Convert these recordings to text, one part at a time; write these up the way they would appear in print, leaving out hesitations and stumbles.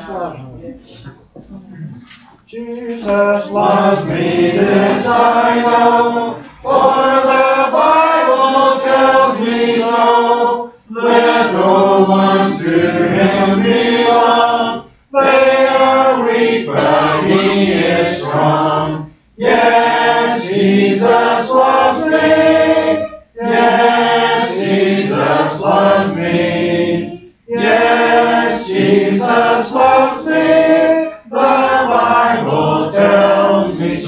Jesus loves me, this I know, for the Bible tells me so. Little ones to Him belong. They are weak, but He is strong. Yes, Jesus loves me. Yes, Jesus loves me. Yes, Jesus loves me. The Bible tells me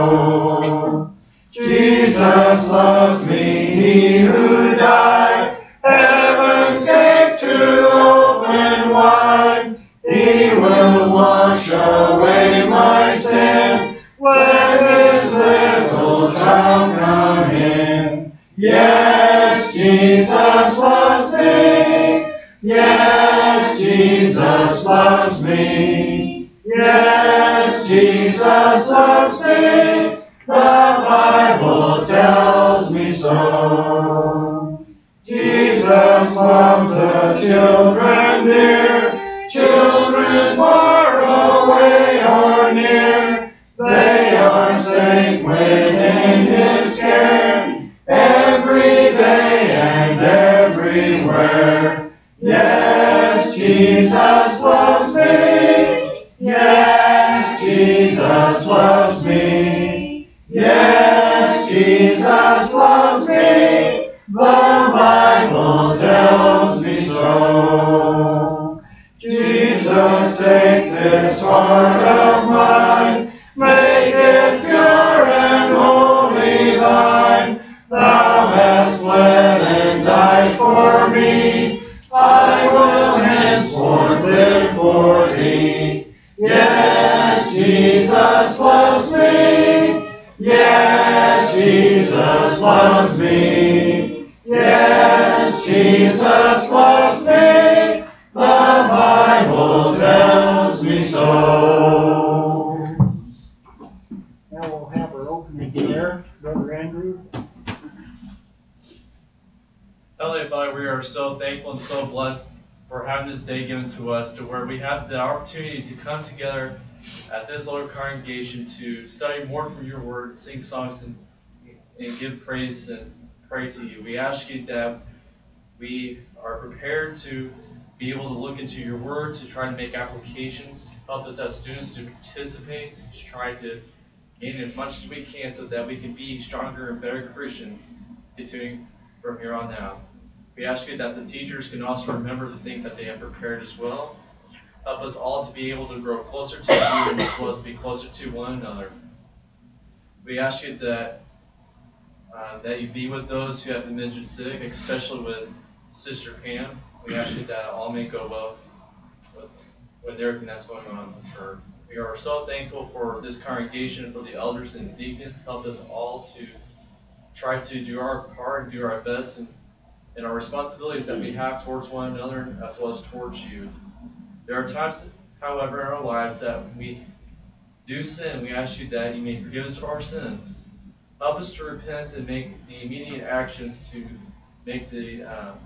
so. Jesus loves me, He who died. Heaven's gate to open wide. He will wash away my sin. Let His little child come in. Yes, Jesus loves me. Yes, Jesus loves me. Yes, Jesus loves me. The Bible tells me so. Jesus loves the children dear. Children far away or near. They are safe within His care, every day and everywhere. Yes, Jesus loves me. Yes, Jesus loves me. Yes, Jesus loves me. The Bible tells me so. Jesus, take this heart of mine. Make it pure and wholly Thine. Thou hast bled and died for me. I will henceforth live for Thee. Yes, Jesus loves me. Yes, Jesus loves me. Yes, Jesus loves me. The Bible tells me so. Now we'll have our opening prayer, Brother Andrew. Heavenly Father, we are so thankful and so blessed for having this day given to us, to where we have the opportunity to come together at this little congregation to study more from Your Word, sing songs, and give praise and pray to You. We ask You that we are prepared to be able to look into Your Word, to try to make applications. Help us as students to participate, to try to gain as much as we can so that we can be stronger and better Christians continuing from here on out. We ask You that the teachers can also remember the things that they have prepared as well. Help us all to be able to grow closer to You and as well as be closer to one another. We ask You that You be with those who have been mentioned sick, especially with Sister Pam. We ask You that all may go well with everything that's going on with her. We are so thankful for this congregation, for the elders and the deacons. Help us all to try to do our part and do our best in our responsibilities that we have towards one another as well as towards You. There are times, however, in our lives that we do sin. We ask You that You may forgive us for our sins. Help us to repent and make the immediate actions to make to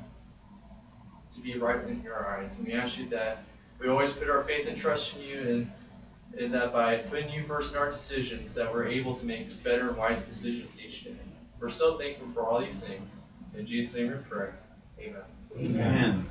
be right in Your eyes. And we ask You that we always put our faith and trust in You, and that by putting You first in our decisions, that we're able to make better and wise decisions each day. We're so thankful for all these things. In Jesus' name we pray. Amen. Amen.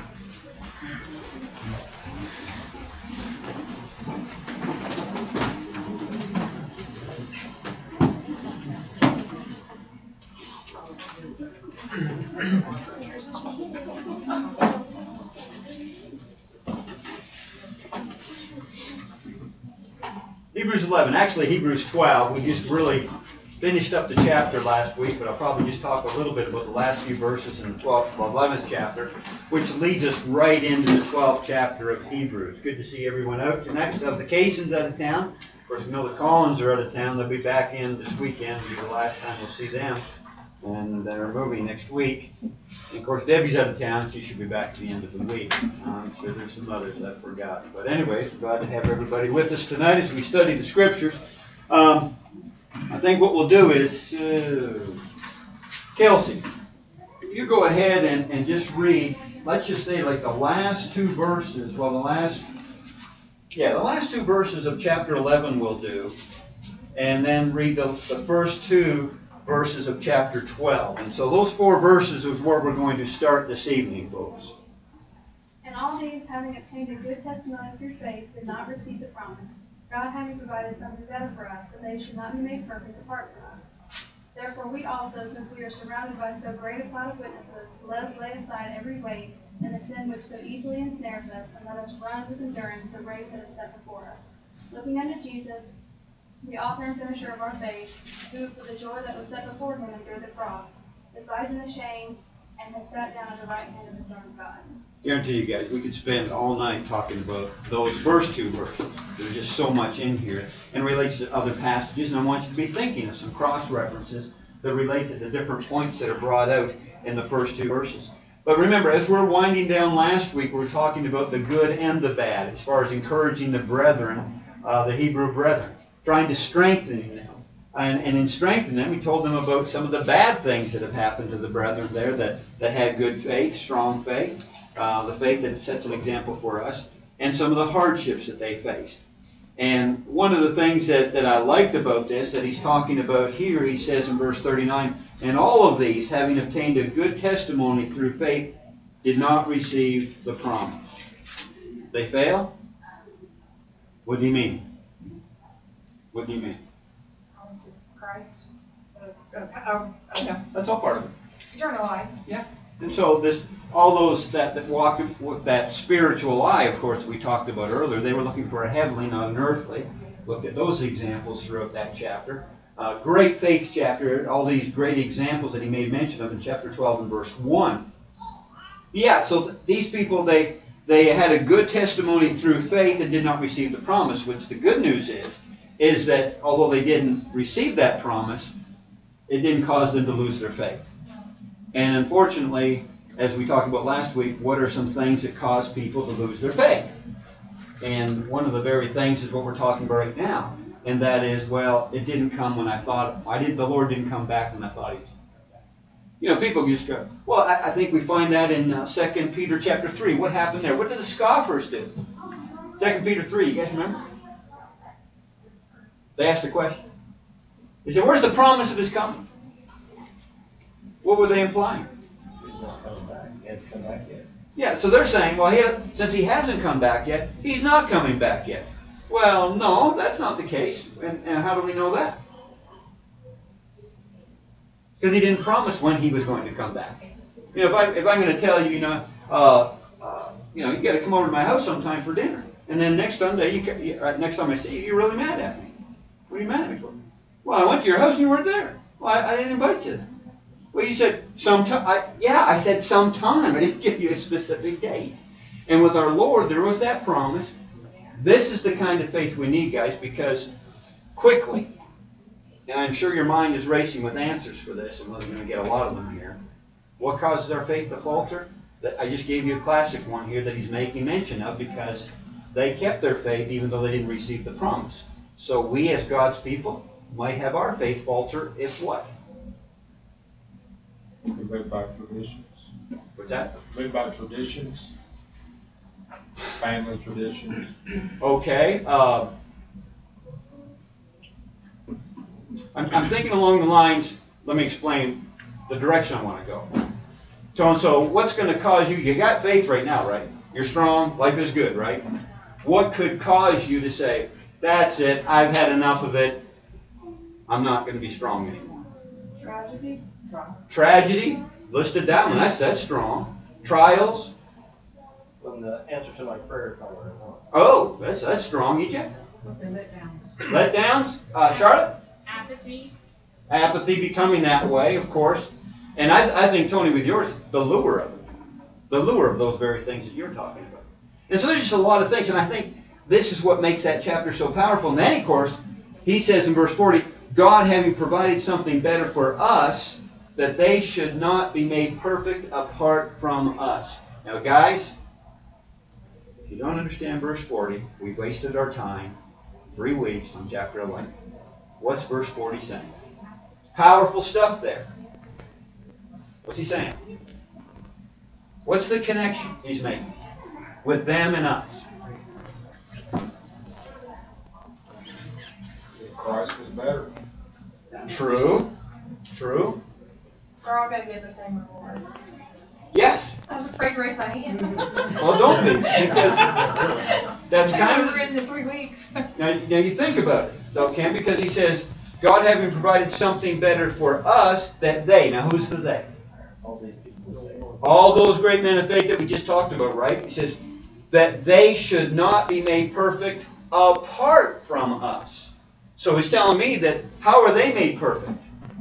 Hebrews 11, actually Hebrews 12. We just really finished up the chapter last week, but I'll probably just talk a little bit about the last few verses in the 11th chapter, which leads us right into the 12th chapter of Hebrews. Good to see everyone out tonight. The Caissons out of town. Of course, we know the Collins are out of town. They'll be back in this weekend. It'll be the last time we'll see them. And they're moving next week. And of course, Debbie's out of town. She should be back at the end of the week. I'm sure there's some others I forgot. But anyways, glad to have everybody with us tonight as we study the Scriptures. I think what we'll do is, Kelsey, if you go ahead and just read, let's just say like the last two verses, well, the last Yeah, the last two verses of chapter 11 will do. And then read the first two verses of chapter 12. And so those 4 verses is where we're going to start this evening, folks. And all these, having obtained a good testimony through faith, did not receive the promise, God having provided something better for us, that they should not be made perfect apart from us. Therefore we also, since we are surrounded by so great a cloud of witnesses, let us lay aside every weight and the sin which so easily ensnares us, and let us run with endurance the race that is set before us. Looking unto Jesus, the author and finisher of our faith, who for the joy that was set before him endured the cross, despising the shame, and has sat down at the right hand of the throne of God. Guarantee you guys, we could spend all night talking about those first 2 verses. There's just so much in here and relates to other passages, and I want you to be thinking of some cross-references that relate to the different points that are brought out in the first 2 verses. But remember, as we're winding down last week, we were talking about the good and the bad, as far as encouraging the brethren, the Hebrew brethren, trying to strengthen them. And in strengthening them, he told them about some of the bad things that have happened to the brethren there that had good faith, strong faith, the faith that sets an example for us, and some of the hardships that they faced. And one of the things that I liked about this, that he's talking about here, he says in verse 39, and all of these, having obtained a good testimony through faith, did not receive the promise. They fail? What do you mean? What do you mean? Promise of Christ. Yeah, that's all part of it. Eternal life. Yeah. And so all those that walk with that spiritual eye, of course, we talked about earlier, they were looking for a heavenly, not an earthly. Look at those examples throughout that chapter. Great faith chapter, all these great examples that he made mention of in chapter 12 and verse 1. Yeah, so these people, they had a good testimony through faith and did not receive the promise, which the good news is that although they didn't receive that promise, it didn't cause them to lose their faith. And unfortunately, as we talked about last week, what are some things that cause people to lose their faith? And one of the very things is what we're talking about right now. And that is, well, it didn't come when I thought, the Lord didn't come back when I thought he was going to come back. You know, people just go, well, I think we find that in 2 Peter chapter 3. What happened there? What did the scoffers do? 2 Peter 3, you guys remember? They asked a question. They said, where's the promise of his coming? What were they implying? He's not coming back. He hasn't come back yet. Yeah, so they're saying, well, since he hasn't come back yet, he's not coming back yet. Well, no, that's not the case. And how do we know that? Because he didn't promise when he was going to come back. You know, if I'm going to tell you, you got to come over to my house sometime for dinner, and then next Sunday, next time I see you, you're really mad at me. What are you mad at me for? Well, I went to your house and you weren't there. Well, I didn't invite you. Well, you said sometime. I said sometime. I didn't give you a specific date. And with our Lord, there was that promise. This is the kind of faith we need, guys, because quickly, and I'm sure your mind is racing with answers for this, and we're going to get a lot of them here. What causes our faith to falter? I just gave you a classic one here that he's making mention of, because they kept their faith even though they didn't receive the promise. So we as God's people might have our faith falter if what? We live by traditions. What's that? Live by traditions. Family traditions. Okay. I'm thinking along the lines, let me explain the direction I want to go. So what's going to cause you got faith right now, right? You're strong, life is good, right? What could cause you to say, that's it, I've had enough of it, I'm not going to be strong anymore? Tragedy. Tragedy, listed down, that's strong. Trials. When the answer to my prayer is not what I want. Oh, that's strong, EJ. Letdowns. Charlotte? Apathy. Apathy becoming that way, of course. And I think, Tony, with yours, the lure of it. The lure of those very things that you're talking about. And so there's just a lot of things, and I think this is what makes that chapter so powerful. And then, of course, he says in verse 40, God having provided something better for us, that they should not be made perfect apart from us. Now, guys, if you don't understand verse 40, we wasted our time 3 weeks on chapter 11. What's verse 40 saying? Powerful stuff there. What's he saying? What's the connection he's making with them and us? better. True. True. We're all gonna get the same reward. Yes. I was afraid to raise my hand. Well, don't be, because that's kind We're of, in 3 weeks. now you think about it, okay? Because he says, God having provided something better for us, that they, now who's the they? All these people. All those great men of faith that we just talked about, right? He says, that they should not be made perfect apart from us. So he's telling me that, how are they made perfect?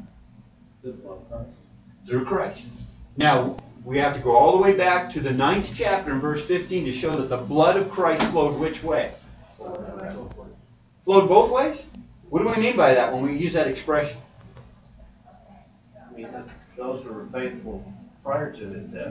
Through Christ. Now, we have to go all the way back to the 9th chapter in verse 15 to show that the blood of Christ flowed which way? Flowed both ways? What do we mean by that when we use that expression? I mean, those who were faithful prior to his death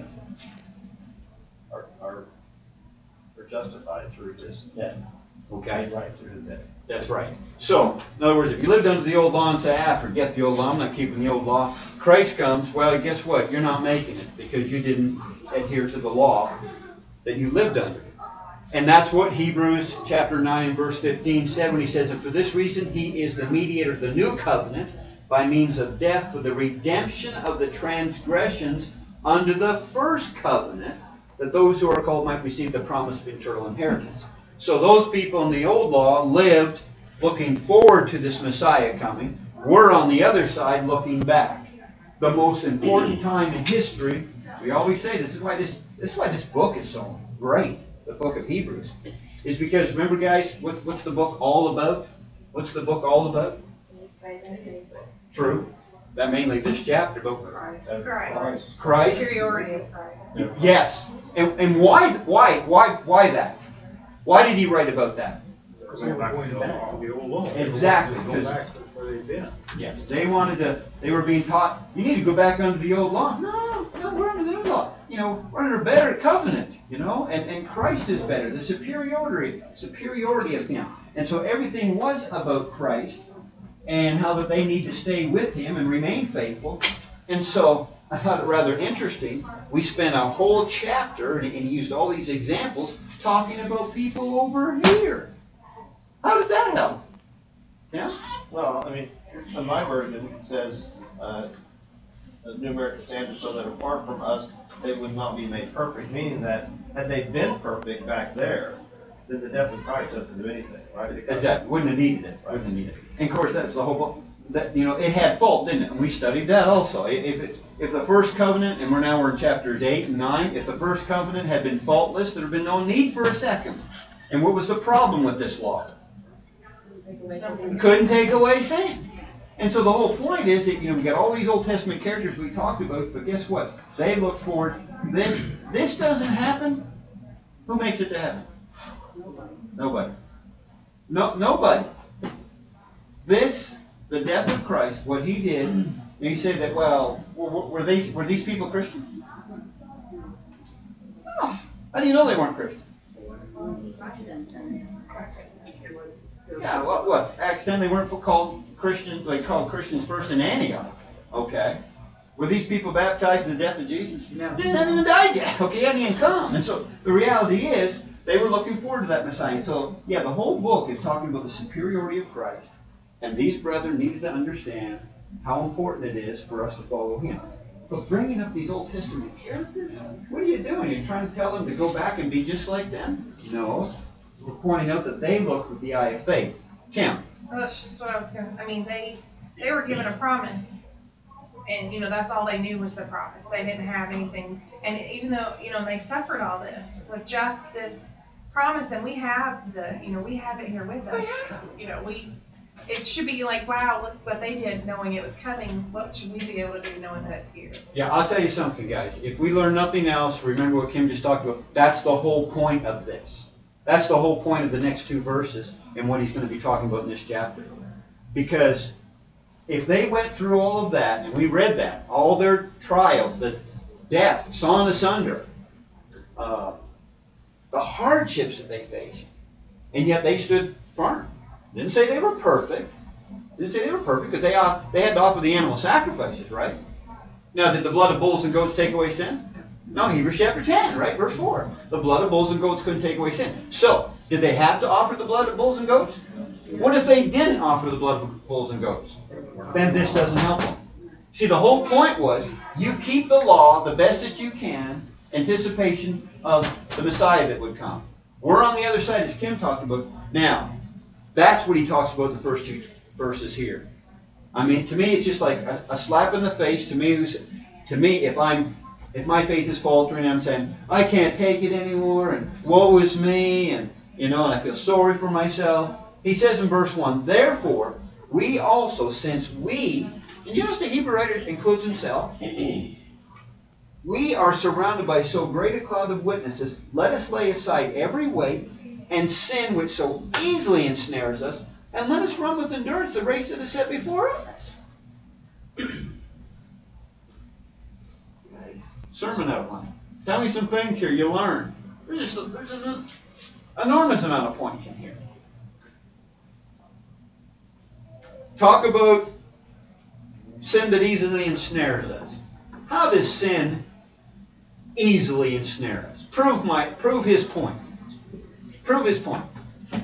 are justified through his death. Okay. Made right through his death. That's right. So, in other words, if you lived under the old law and say, forget the old law, I'm not keeping the old law, Christ comes, well, guess what? You're not making it because you didn't adhere to the law that you lived under. And that's what Hebrews chapter 9 verse 15 said when he says, and for this reason he is the mediator of the new covenant by means of death for the redemption of the transgressions under the first covenant, that those who are called might receive the promise of eternal inheritance. So those people in the old law lived looking forward to this Messiah coming. We're on the other side looking back. The most important time in history, we always say this is why this book is so great, the book of Hebrews, is because, remember guys, what's the book all about? What's the book all about? True. That mainly this chapter, but Christ. Superiority of Christ. Yes. And why that? Why did he write about that? They were going back to the old law. Exactly, They were going back to where they've been. Yes. They were being taught, you need to go back under the old law. No, we're under the new law. We're under a better covenant, and Christ is better, the superiority of him. And so everything was about Christ and how that they need to stay with him and remain faithful. And so I thought it rather interesting. We spent a whole chapter, and he used all these examples, talking about people over here. How did that help? Yeah? Well, I mean, in my version it says, a numerical standard so that apart from us, they would not be made perfect, meaning that had they been perfect back there, then the death of Christ doesn't do anything, right? Exactly. Wouldn't have needed it. Wouldn't have needed it. And of course, that's the whole. That it had fault, didn't it? And we studied that also. If the first covenant, and we're in chapters 8 and 9, if the first covenant had been faultless, there'd have been no need for a second. And what was the problem with this law? Couldn't take away sin. And so the whole point is that we got all these Old Testament characters we talked about, but guess what? They look forward. This doesn't happen. Who makes it to heaven? Nobody. No, nobody. The death of Christ, what he did, and you say that, well, were these people Christian? Oh, how do you know they weren't Christian? Yeah, what? Acts 10, they weren't called Christians, they called Christians first in Antioch. Okay. Were these people baptized in the death of Jesus? No. They hadn't even died yet. Okay, hadn't even come. And so the reality is, they were looking forward to that Messiah. And so, the whole book is talking about the superiority of Christ. And these brethren needed to understand how important it is for us to follow him. But bringing up these Old Testament characters, what are you doing? You're trying to tell them to go back and be just like them? No. We're pointing out that they look with the eye of faith. Kim. Well, that's just what I was going to, they were given a promise. And, that's all they knew was the promise. They didn't have anything. And even though, they suffered all this with just this promise, and we have we have it here with us. It should be like, wow, look what they did knowing it was coming. What should we be able to do knowing that it's here? Yeah, I'll tell you something, guys. If we learn nothing else, remember what Kim just talked about. That's the whole point of this. That's the whole point of the next 2 verses and what he's going to be talking about in this chapter. Because if they went through all of that, and we read that, all their trials, the death, sawn asunder, the hardships that they faced, and yet they stood firm. Didn't say they were perfect. Because they had to offer the animal sacrifices, right? Now, did the blood of bulls and goats take away sin? No, Hebrews chapter 10, right? Verse 4. The blood of bulls and goats couldn't take away sin. So, Did they have to offer the blood of bulls and goats? What if they didn't offer the blood of bulls and goats? Then this doesn't help them. See, the whole point was, you keep the law the best that you can, anticipation of the Messiah that would come. We're on the other side, as Kim talked about. Now, that's what he talks about in the first two verses here. I mean, to me, it's just like a slap in the face. To me, if my faith is faltering, I'm saying, I can't take it anymore, and woe is me, and I feel sorry for myself. He says in verse 1, therefore, we also, since we, and you notice the Hebrew writer includes himself, we are surrounded by so great a cloud of witnesses, let us lay aside every weight and sin which so easily ensnares us, and let us run with endurance the race that is set before us. Sermon outline. Tell me some things here you learn. There's an enormous amount of points in here. Talk about sin that easily ensnares us. How does sin easily ensnare us? Prove his point. Prove his point. It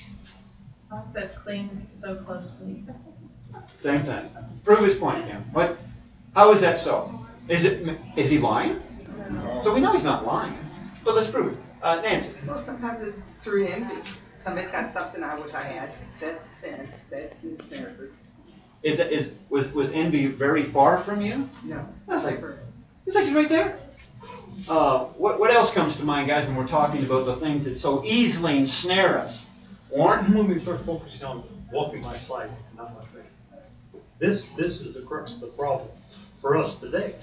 says clings so closely. Same thing. Prove his point, Kim. How is that so? Is he lying? No. So we know he's not lying. But let's prove it. Nancy. Well, sometimes it's through envy. Somebody's got something I wish I had. That's sin. That ensnares us. Was envy very far from you? No. It's like it's right there. What else comes to mind, guys, when we're talking about the things that so easily ensnare us? Warren? When we start focusing on walking by sight, not by faith. This is the crux of the problem for us today.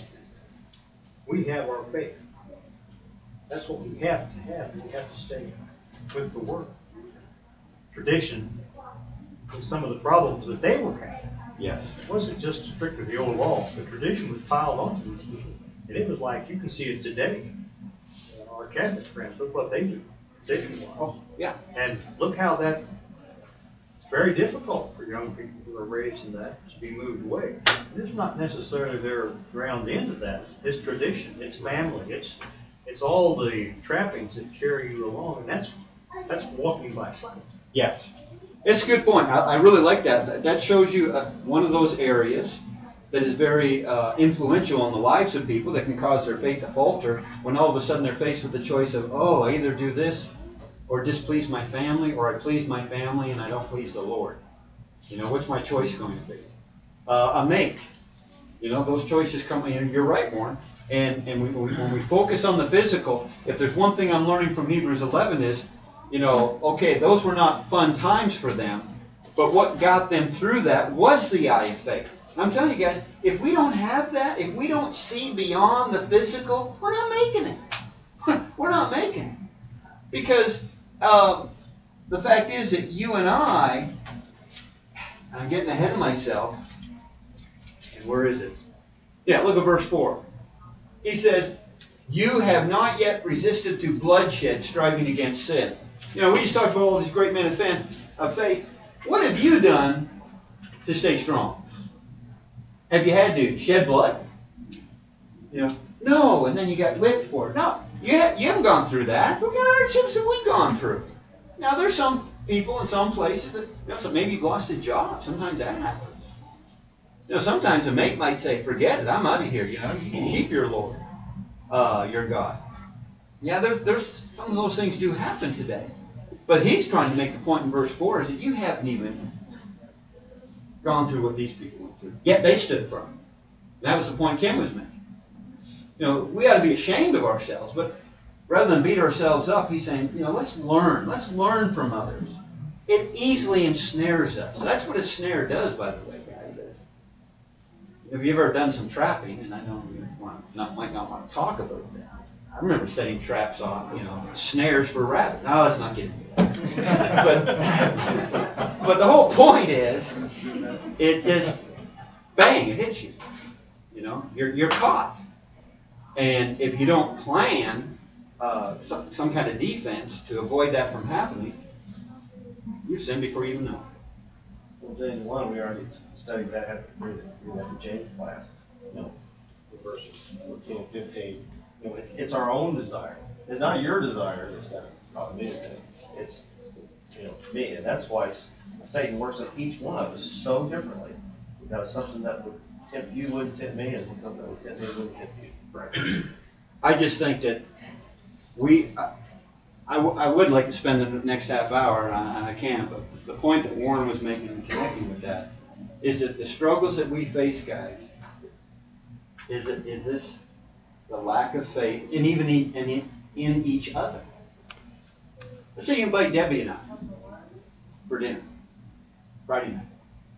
We have our faith. That's what we have to have. We have to stay with the Word. Tradition was some of the problems that they were having. Yes. It wasn't just strictly the old law. The tradition was piled onto it. And it was like, you can see it today. Our Catholic friends, look what they do. Tradition-wise. Oh, yeah. And look how it's very difficult for young people who are raised in that to be moved away. It's not necessarily they're ground into that. It's tradition. It's family. It's all the trappings that carry you along, and that's walking by sight. Yes. It's a good point. I really like that. That shows you one of those areas that is very influential in the lives of people that can cause their faith to falter when all of a sudden they're faced with the choice of, I either do this or displease my family, or I please my family and I don't please the Lord. What's my choice going to be? A mate. Those choices come. You're right, Warren. And when we focus on the physical, if there's one thing I'm learning from Hebrews 11 is, okay, those were not fun times for them, but what got them through that was the eye of faith. I'm telling you guys, if we don't have that, if we don't see beyond the physical, we're not making it. We're not making it. Because the fact is that you and I'm getting ahead of myself. And where is it? Yeah, look at verse 4. He says, you have not yet resisted to bloodshed, striving against sin. We just talked about all these great men of faith. What have you done to stay strong? Have you had to shed blood? No, and then you got whipped for it. No, you haven't gone through that. What kind of hardships have we gone through? Now, there's some people in some places that, so maybe you've lost a job. Sometimes that happens. Sometimes a mate might say, forget it, I'm out of here. You can keep your Lord, your God. Yeah, there's some of those things do happen today. But he's trying to make the point in verse 4 is that you haven't even gone through what these people went through. Yet they stood firm. And that was the point Kim was making. We ought to be ashamed of ourselves, but rather than beat ourselves up, he's saying, let's learn. Let's learn from others. It easily ensnares us. That's what a snare does, by the way, guys. Have you ever done some trapping? And I know you might not want to talk about that. I remember setting traps on, snares for rabbits. No, let's not get into that. But the whole point is, it just, bang, it hits you. You're caught. And if you don't plan some kind of defense to avoid that from happening, you've sinned before you even know. Well, James 1, we already studied that in the James class. Verses 14 and 15. It's our own desire. It's not your desire that's got to cause me to sin. It's me, and that's why Satan works with each one of us so differently. Because something that would tempt you wouldn't tempt me, and something that would tempt me wouldn't tempt you. Right. I just think that I would like to spend the next half hour, and I can't, but the point that Warren was making and connecting with that is that the struggles that we face, guys, is this the lack of faith, and even in each other. Let's say you invite Debbie and I for dinner, Friday night.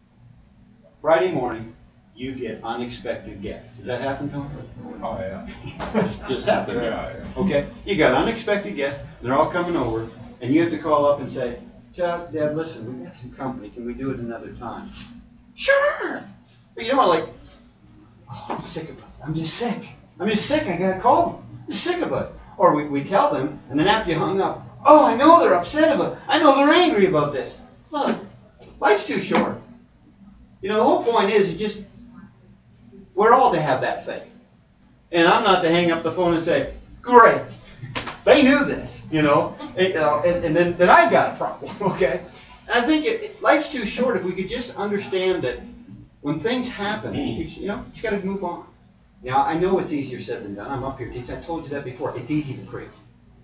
Friday morning, you get unexpected guests. Does that happen, Tom? Oh, yeah. just happened. Yeah. Okay? You got unexpected guests, they're all coming over, and you have to call up and say, Chuck, Dad, listen, we got some company. Can we do it another time? Sure! But you know what, like, oh, I'm sick of it. I'm just sick. I got to call them. I'm sick of it. Or we tell them, and then after you hung up, oh, I know they're upset about it. I know they're angry about this. Look, life's too short. You know, the whole point is we're all to have that faith. And I'm not to hang up the phone and say, great, they knew this, and then I've got a problem, okay? And I think life's too short if we could just understand that when things happen, you got to move on. Now, I know it's easier said than done. I'm up here teaching. I told you that before. It's easy to preach.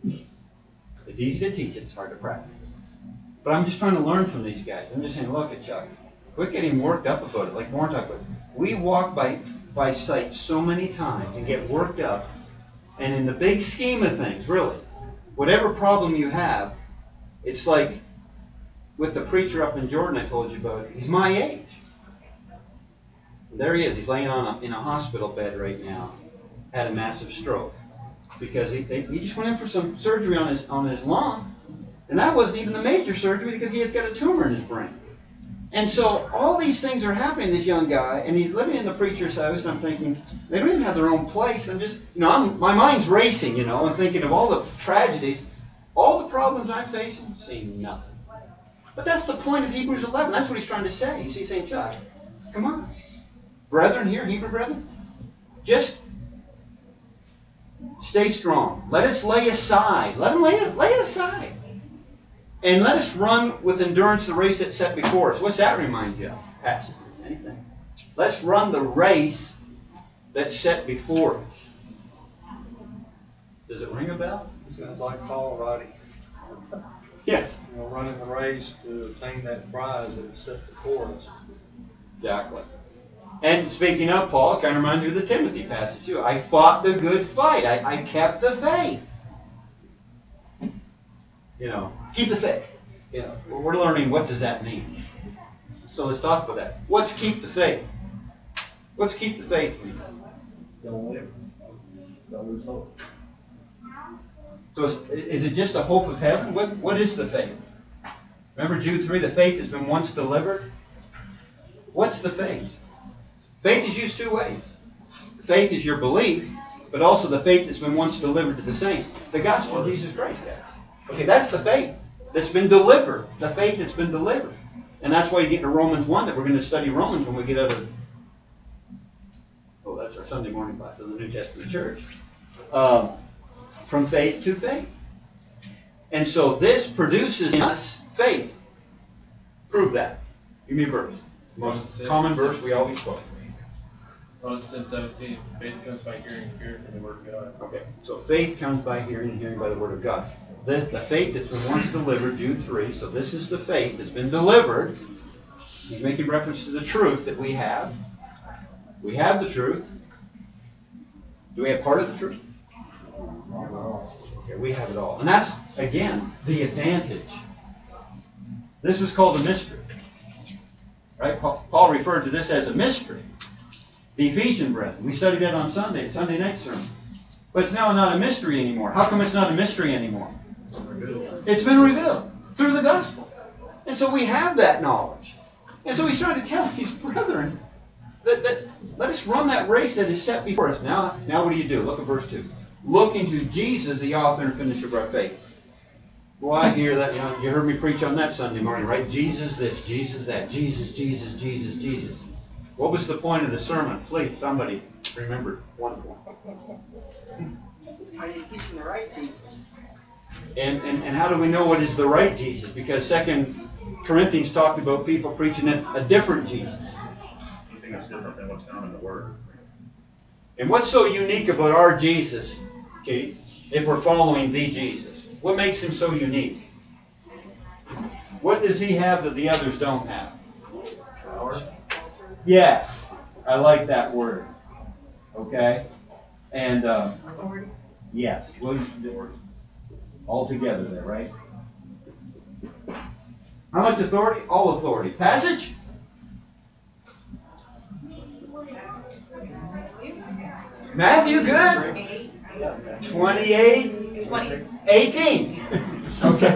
It's easy to teach. It's hard to practice. But I'm just trying to learn from these guys. I'm just saying, look at Chuck. Quit getting worked up about it, like Warren talked about. We walk by sight so many times and get worked up. And in the big scheme of things, really, whatever problem you have, it's like with the preacher up in Jordan I told you about. He's my age. There he is. He's laying in a hospital bed right now. Had a massive stroke because he just went in for some surgery on his lung, and that wasn't even the major surgery because he has got a tumor in his brain. And so all these things are happening to this young guy, and he's living in the preacher's house. And I'm thinking they don't even have their own place. I'm just, my mind's racing, and thinking of all the tragedies, all the problems I'm facing, seeing nothing. But that's the point of Hebrews 11. That's what he's trying to say. You see, he's saying, Chuck, come on. Brethren here, Hebrew brethren, just stay strong. Let us lay aside. Let him lay it aside. And let us run with endurance the race that's set before us. What's that remind you of? Pastor? Anything. Let's run the race that's set before us. Does it ring a bell? It sounds like Paul writing. Yeah. Running the race to attain that prize that is set before us. Exactly. And speaking of Paul, it kind of reminds me of the Timothy passage too. I fought the good fight. I kept the faith. Keep the faith. We're learning what does that mean. So let's talk about that. What's keep the faith? What's keep the faith mean? Don't live. Don't lose hope. So is it just a hope of heaven? What is the faith? Remember Jude 3, the faith has been once delivered. What's the faith? Faith is used two ways. Faith is your belief, but also the faith that's been once delivered to the saints. The gospel of Jesus Christ, guys. Okay, that's the faith that's been delivered. The faith that's been delivered. And that's why you get to Romans 1, that we're going to study Romans when we get out of... that's our Sunday morning class in the New Testament church. From faith to faith. And so this produces in us faith. Prove that. Give me a verse. Most common verse we always quote. Romans 10:17. Faith comes by hearing, hearing from the Word of God. Okay, so faith comes by hearing, and hearing by the Word of God. The faith that's been once delivered, Jude 3. So this is the faith that's been delivered. He's making reference to the truth that we have. We have the truth. Do we have part of the truth? Okay, we have it all. And that's, again, the advantage. This was called a mystery. Right? Paul referred to this as a mystery. The Ephesian brethren. We studied that on Sunday night sermon. But it's now not a mystery anymore. How come it's not a mystery anymore? It's been revealed through the gospel. And so we have that knowledge. And so he's trying to tell these brethren that let us run that race that is set before us. Now what do? Look at verse 2. Looking to Jesus, the author and finisher of our faith. Well, I hear that. You heard me preach on that Sunday morning, right? Jesus this, Jesus that, Jesus, Jesus, Jesus, Jesus. What was the point of the sermon? Please, somebody remember one point. Are you teaching the right Jesus? And how do we know what is the right Jesus? Because 2 Corinthians talked about people preaching a different Jesus. You think it's different than what's found in the Word? And what's so unique about our Jesus, Keith, if we're following the Jesus? What makes him so unique? What does he have that the others don't have? Power? Yes, I like that word. Okay? And, yes, all together there, right? How much authority? All authority. Passage? Matthew, good? 28? 18. Okay.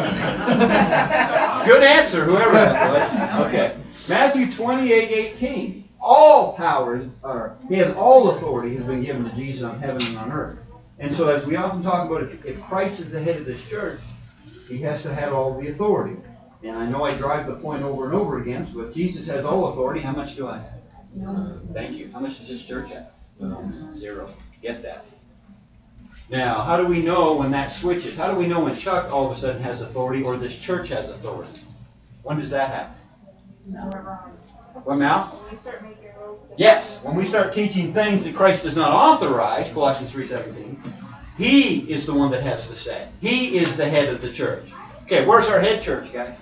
Good answer, whoever that was. Okay. Matthew 28:18. All powers are, he has all authority has been given to Jesus on heaven and on earth. And so as we often talk about, if Christ is the head of this church, he has to have all the authority. And I know I drive the point over and over again, so if Jesus has all authority, how much do I have? Thank you. How much does this church have? 0. Get that. Now, how do we know when that switches? How do we know when Chuck all of a sudden has authority or this church has authority? When does that happen? What now? When we start making rules. Yes, when we start teaching things that Christ does not authorize, Colossians 3:17, he is the one that has to say. He is the head of the church. Okay, where's our head church, guys?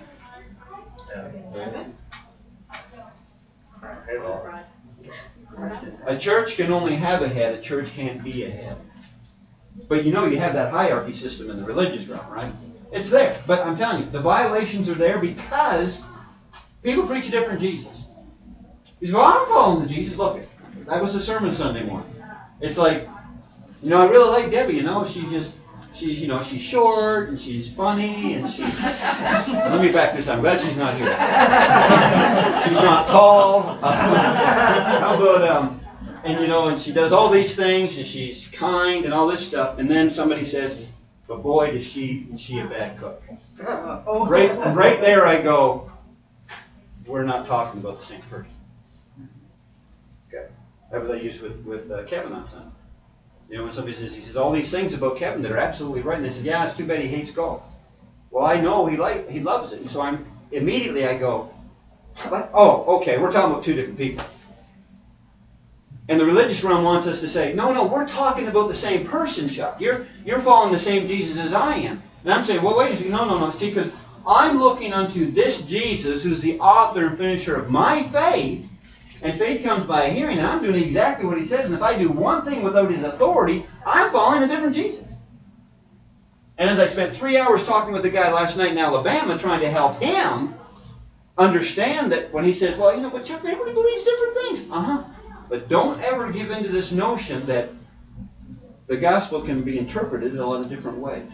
A church can only have a head. A church can't be a head. But you know you have that hierarchy system in the religious realm, right? It's there. But I'm telling you, the violations are there because people preach a different Jesus. You say, well, I'm following the Jesus. Look, that was the sermon Sunday morning. It's like, I really like Debbie, she's short and she's funny and she's... Let me back this up. I'm glad she's not here. She's not tall. How about, and she does all these things and she's kind and all this stuff. And then somebody says, but boy, is she a bad cook. Right there I go, we're not talking about the same person. Okay. That was I used with Kevin on Sunday. When somebody says, he says all these things about Kevin that are absolutely right, and they said, yeah, it's too bad he hates golf. Well, I know he loves it, and so I go, oh, okay, we're talking about two different people. And the religious realm wants us to say, no, we're talking about the same person, Chuck. You're following the same Jesus as I am. And I'm saying, well, wait a second, no, see, because I'm looking unto this Jesus who's the author and finisher of my faith, and faith comes by hearing, and I'm doing exactly what he says, and if I do one thing without his authority, I'm following a different Jesus. And as I spent 3 hours talking with a guy last night in Alabama trying to help him understand that when he says, well, but Chuck, everybody believes different things. But don't ever give in to this notion that the gospel can be interpreted in a lot of different ways.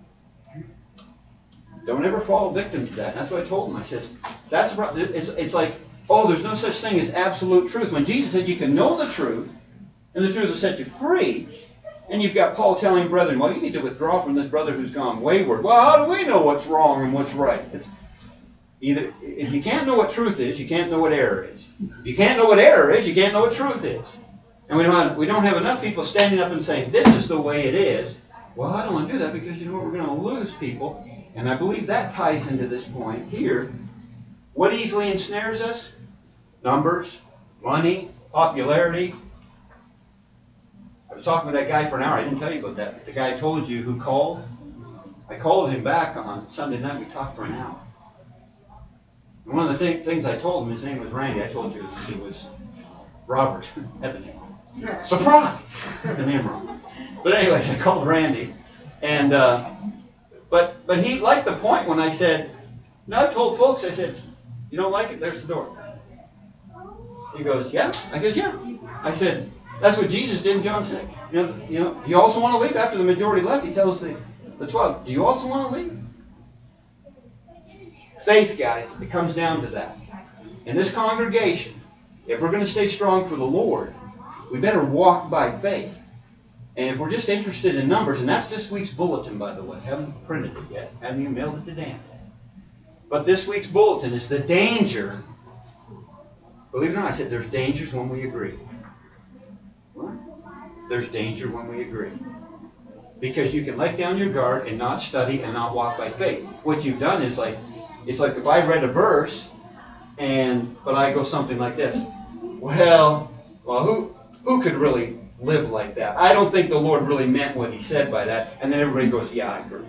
Don't ever fall victim to that. And that's what I told him. I said, it's like, oh, there's no such thing as absolute truth. When Jesus said you can know the truth, and the truth will set you free, and you've got Paul telling brethren, well, you need to withdraw from this brother who's gone wayward. Well, how do we know what's wrong and what's right? It's either, if you can't know what truth is, you can't know what error is. If you can't know what error is, you can't know what truth is. And we don't have enough people standing up and saying, this is the way it is. Well, I don't want to do that because we're going to lose people. And I believe that ties into this point here. What easily ensnares us? Numbers, money, popularity. I was talking with that guy for an hour. I didn't tell you about that. The guy I told you who called. I called him back on Sunday night. We talked for an hour. And one of the things I told him, his name was Randy. I told you it was Robert. Had the name wrong. Surprise! Had the name wrong. But anyways, I called Randy. And but he liked the point when I said, I told folks, I said, you don't like it? There's the door. He goes, yeah. I goes, yeah. I said, that's what Jesus did in John 6. You also want to leave? After the majority left, he tells the 12, do you also want to leave? Faith, guys, it comes down to that. In this congregation, if we're going to stay strong for the Lord, we better walk by faith. And if we're just interested in numbers, and that's this week's bulletin, by the way. Haven't printed it yet. Haven't even mailed it to Dan. But this week's bulletin is the danger. Believe it or not, I said there's dangers when we agree. What? There's danger when we agree. Because you can let down your guard and not study and not walk by faith. What you've done is like, it's like if I read a verse, but I go something like this. Well, who could really live like that? I don't think the Lord really meant what he said by that. And then everybody goes, yeah, I agree.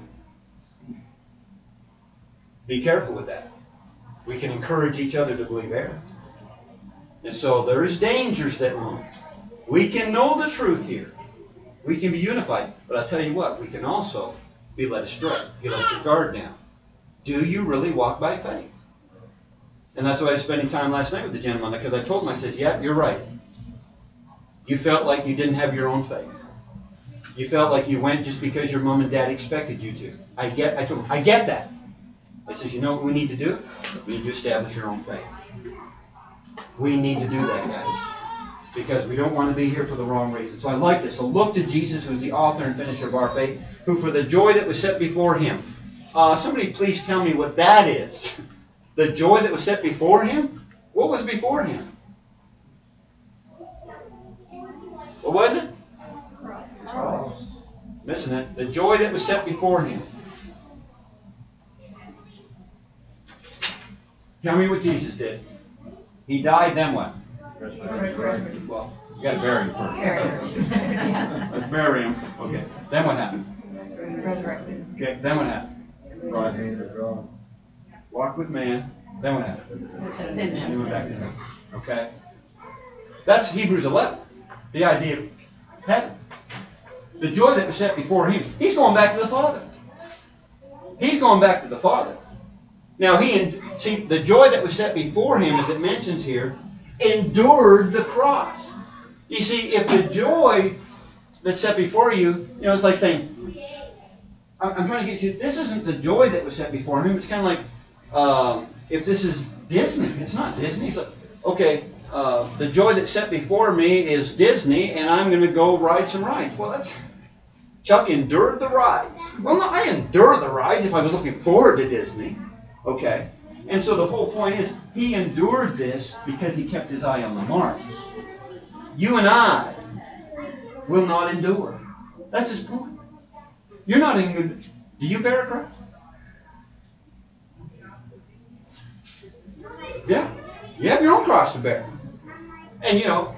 Be careful with that. We can encourage each other to believe error. And so there is dangers that room. We can know the truth here. We can be unified. But I'll tell you what, we can also be led astray. You let your guard down. Do you really walk by faith? And that's why I was spending time last night with the gentleman, because I told him, I says, yeah, you're right. You felt like you didn't have your own faith. You felt like you went just because your mom and dad expected you to. I told him, I get that. I says, you know what we need to do? We need to establish your own faith. We need to do that, guys. Because we don't want to be here for the wrong reason. So I like this. So look to Jesus, who's the author and finisher of our faith, who for the joy that was set before him. Somebody please tell me what that is. The joy that was set before him? What was before him? What was it? Cross. Missing it. The joy that was set before him. Tell me what Jesus did. He died, then what? Well, you got to bury him first. Let's bury him. Okay. Then what happened? Resurrected. Okay. Then what happened? Right hand of God. Walked with man. Then what happened? Ascended. He went back to heaven. Okay. That's Hebrews 11. The idea of heaven. The joy that was set before him. He's going back to the Father. He's going back to the Father. Now see, the joy that was set before him, as it mentions here, endured the cross. You see, if the joy that's set before you, it's like saying, I'm trying to get you, this isn't the joy that was set before him. It's kind of like, if this is Disney, it's not Disney. It's like, okay, the joy that's set before me is Disney, and I'm going to go ride some rides. Well, that's, Chuck endured the ride. Well, no, I endure the rides if I was looking forward to Disney. Okay? And so the whole point is, he endured this because he kept his eye on the mark. You and I will not endure. That's his point. You're not in good. Do you bear a cross? Yeah. You have your own cross to bear. And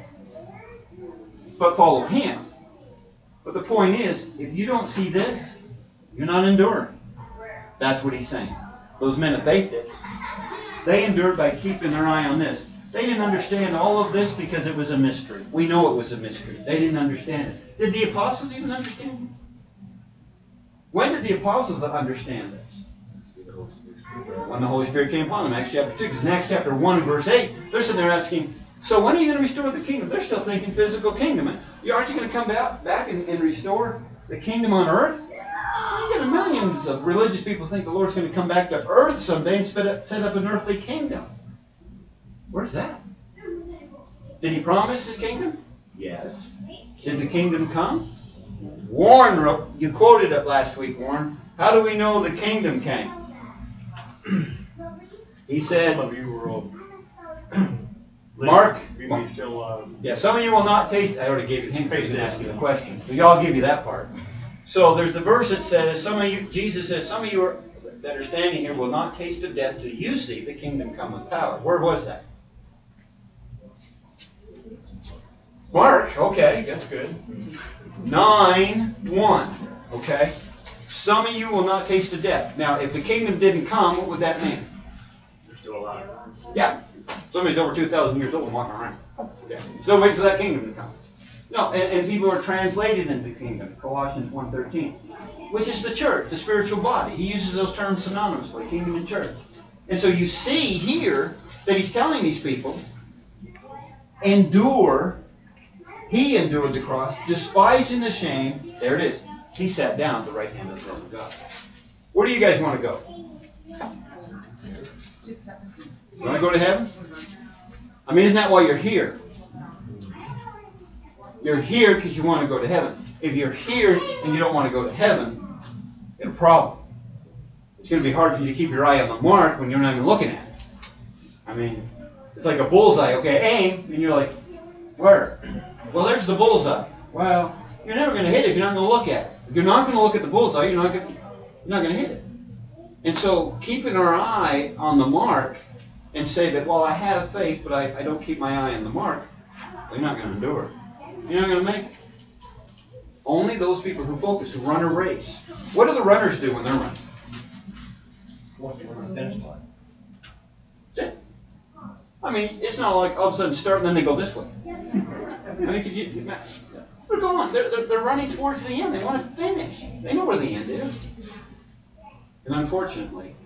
but follow him. But the point is, if you don't see this, you're not enduring. That's what he's saying. Those men of faith did. They endured by keeping their eye on this. They didn't understand all of this because it was a mystery. We know it was a mystery. They didn't understand it. Did the apostles even understand it? When did the apostles understand this? When the Holy Spirit came upon them, Acts chapter 2. Because in Acts chapter 1 and verse 8, they're sitting there asking, so when are you going to restore the kingdom? They're still thinking physical kingdom. Aren't you going to come back and restore the kingdom on earth? You get millions of religious people think the Lord's going to come back to earth someday and set up an earthly kingdom. Where's that? Did he promise his kingdom? Yes. Did the kingdom come? Warren, you quoted it last week, Warren. How do we know the kingdom came? He said, Some of you were all Mark, we still, yeah, some of you will not taste. I already gave you a hint because you didn't ask me the question. So y'all give you that part. So there's a verse that says, Jesus says, some of you that are standing here will not taste of death till you see the kingdom come with power. Where was that? Mark, okay, that's good. 9:1, okay? Some of you will not taste of death. Now, if the kingdom didn't come, what would that mean? you're still alive. Yeah. Somebody's over 2,000 years old and walking around. Okay. Still wait for that kingdom to come. No, and people are translated into the kingdom. Colossians 1:13, which is the church, the spiritual body. He uses those terms synonymously, kingdom and church. And so you see here that he's telling these people, endure. He endured the cross, despising the shame. There it is. He sat down at the right hand of the throne of God. Where do you guys want to go? You want to go to heaven? I mean, isn't that why you're here? You're here because you want to go to heaven. If you're here and you don't want to go to heaven, you have a problem. It's going to be hard for you to keep your eye on the mark when you're not even looking at it. I mean, it's like a bullseye. Okay, aim, and you're like, where? Well, there's the bullseye. Well, you're never going to hit it if you're not going to look at it. If you're not going to look at the bullseye, you're not going to hit it. And so keeping our eye on the mark and say that, well, I had a faith, but I don't keep my eye on the mark, you're not going to endure. You're not going to make it. Only those people who focus, who run a race. What do the runners do when they're running? That's it. I mean, it's not like all of a sudden start and then they go this way. I mean, they're going. They're running towards the end. They want to finish. They know where the end is. And unfortunately,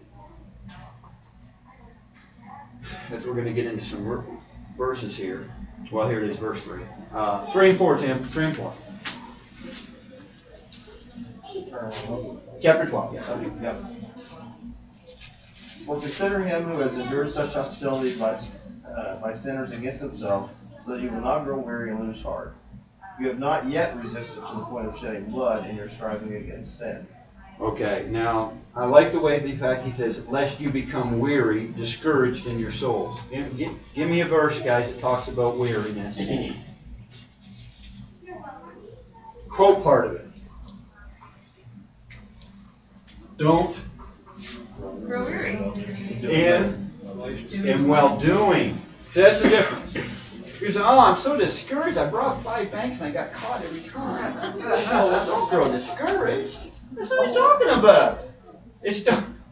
as we're going to get into some verses here. Well, here it is, verse 3. 3 and 4, Tim. 3 and 4. Chapter 12. Yes. Okay, yep. For consider him who has endured such hostility by sinners against himself, so that you will not grow weary and lose heart. You have not yet resisted to the point of shedding blood in your striving against sin. Okay, now, I like the way, in fact, he says, lest you become weary, discouraged in your souls. Give me a verse, guys, that talks about weariness. Quote part of it. Don't Grow weary. in well-doing. See, that's the difference. You say, oh, I'm so discouraged. I brought 5 banks and I got caught every time. Oh, don't grow discouraged. That's what he's talking about. It's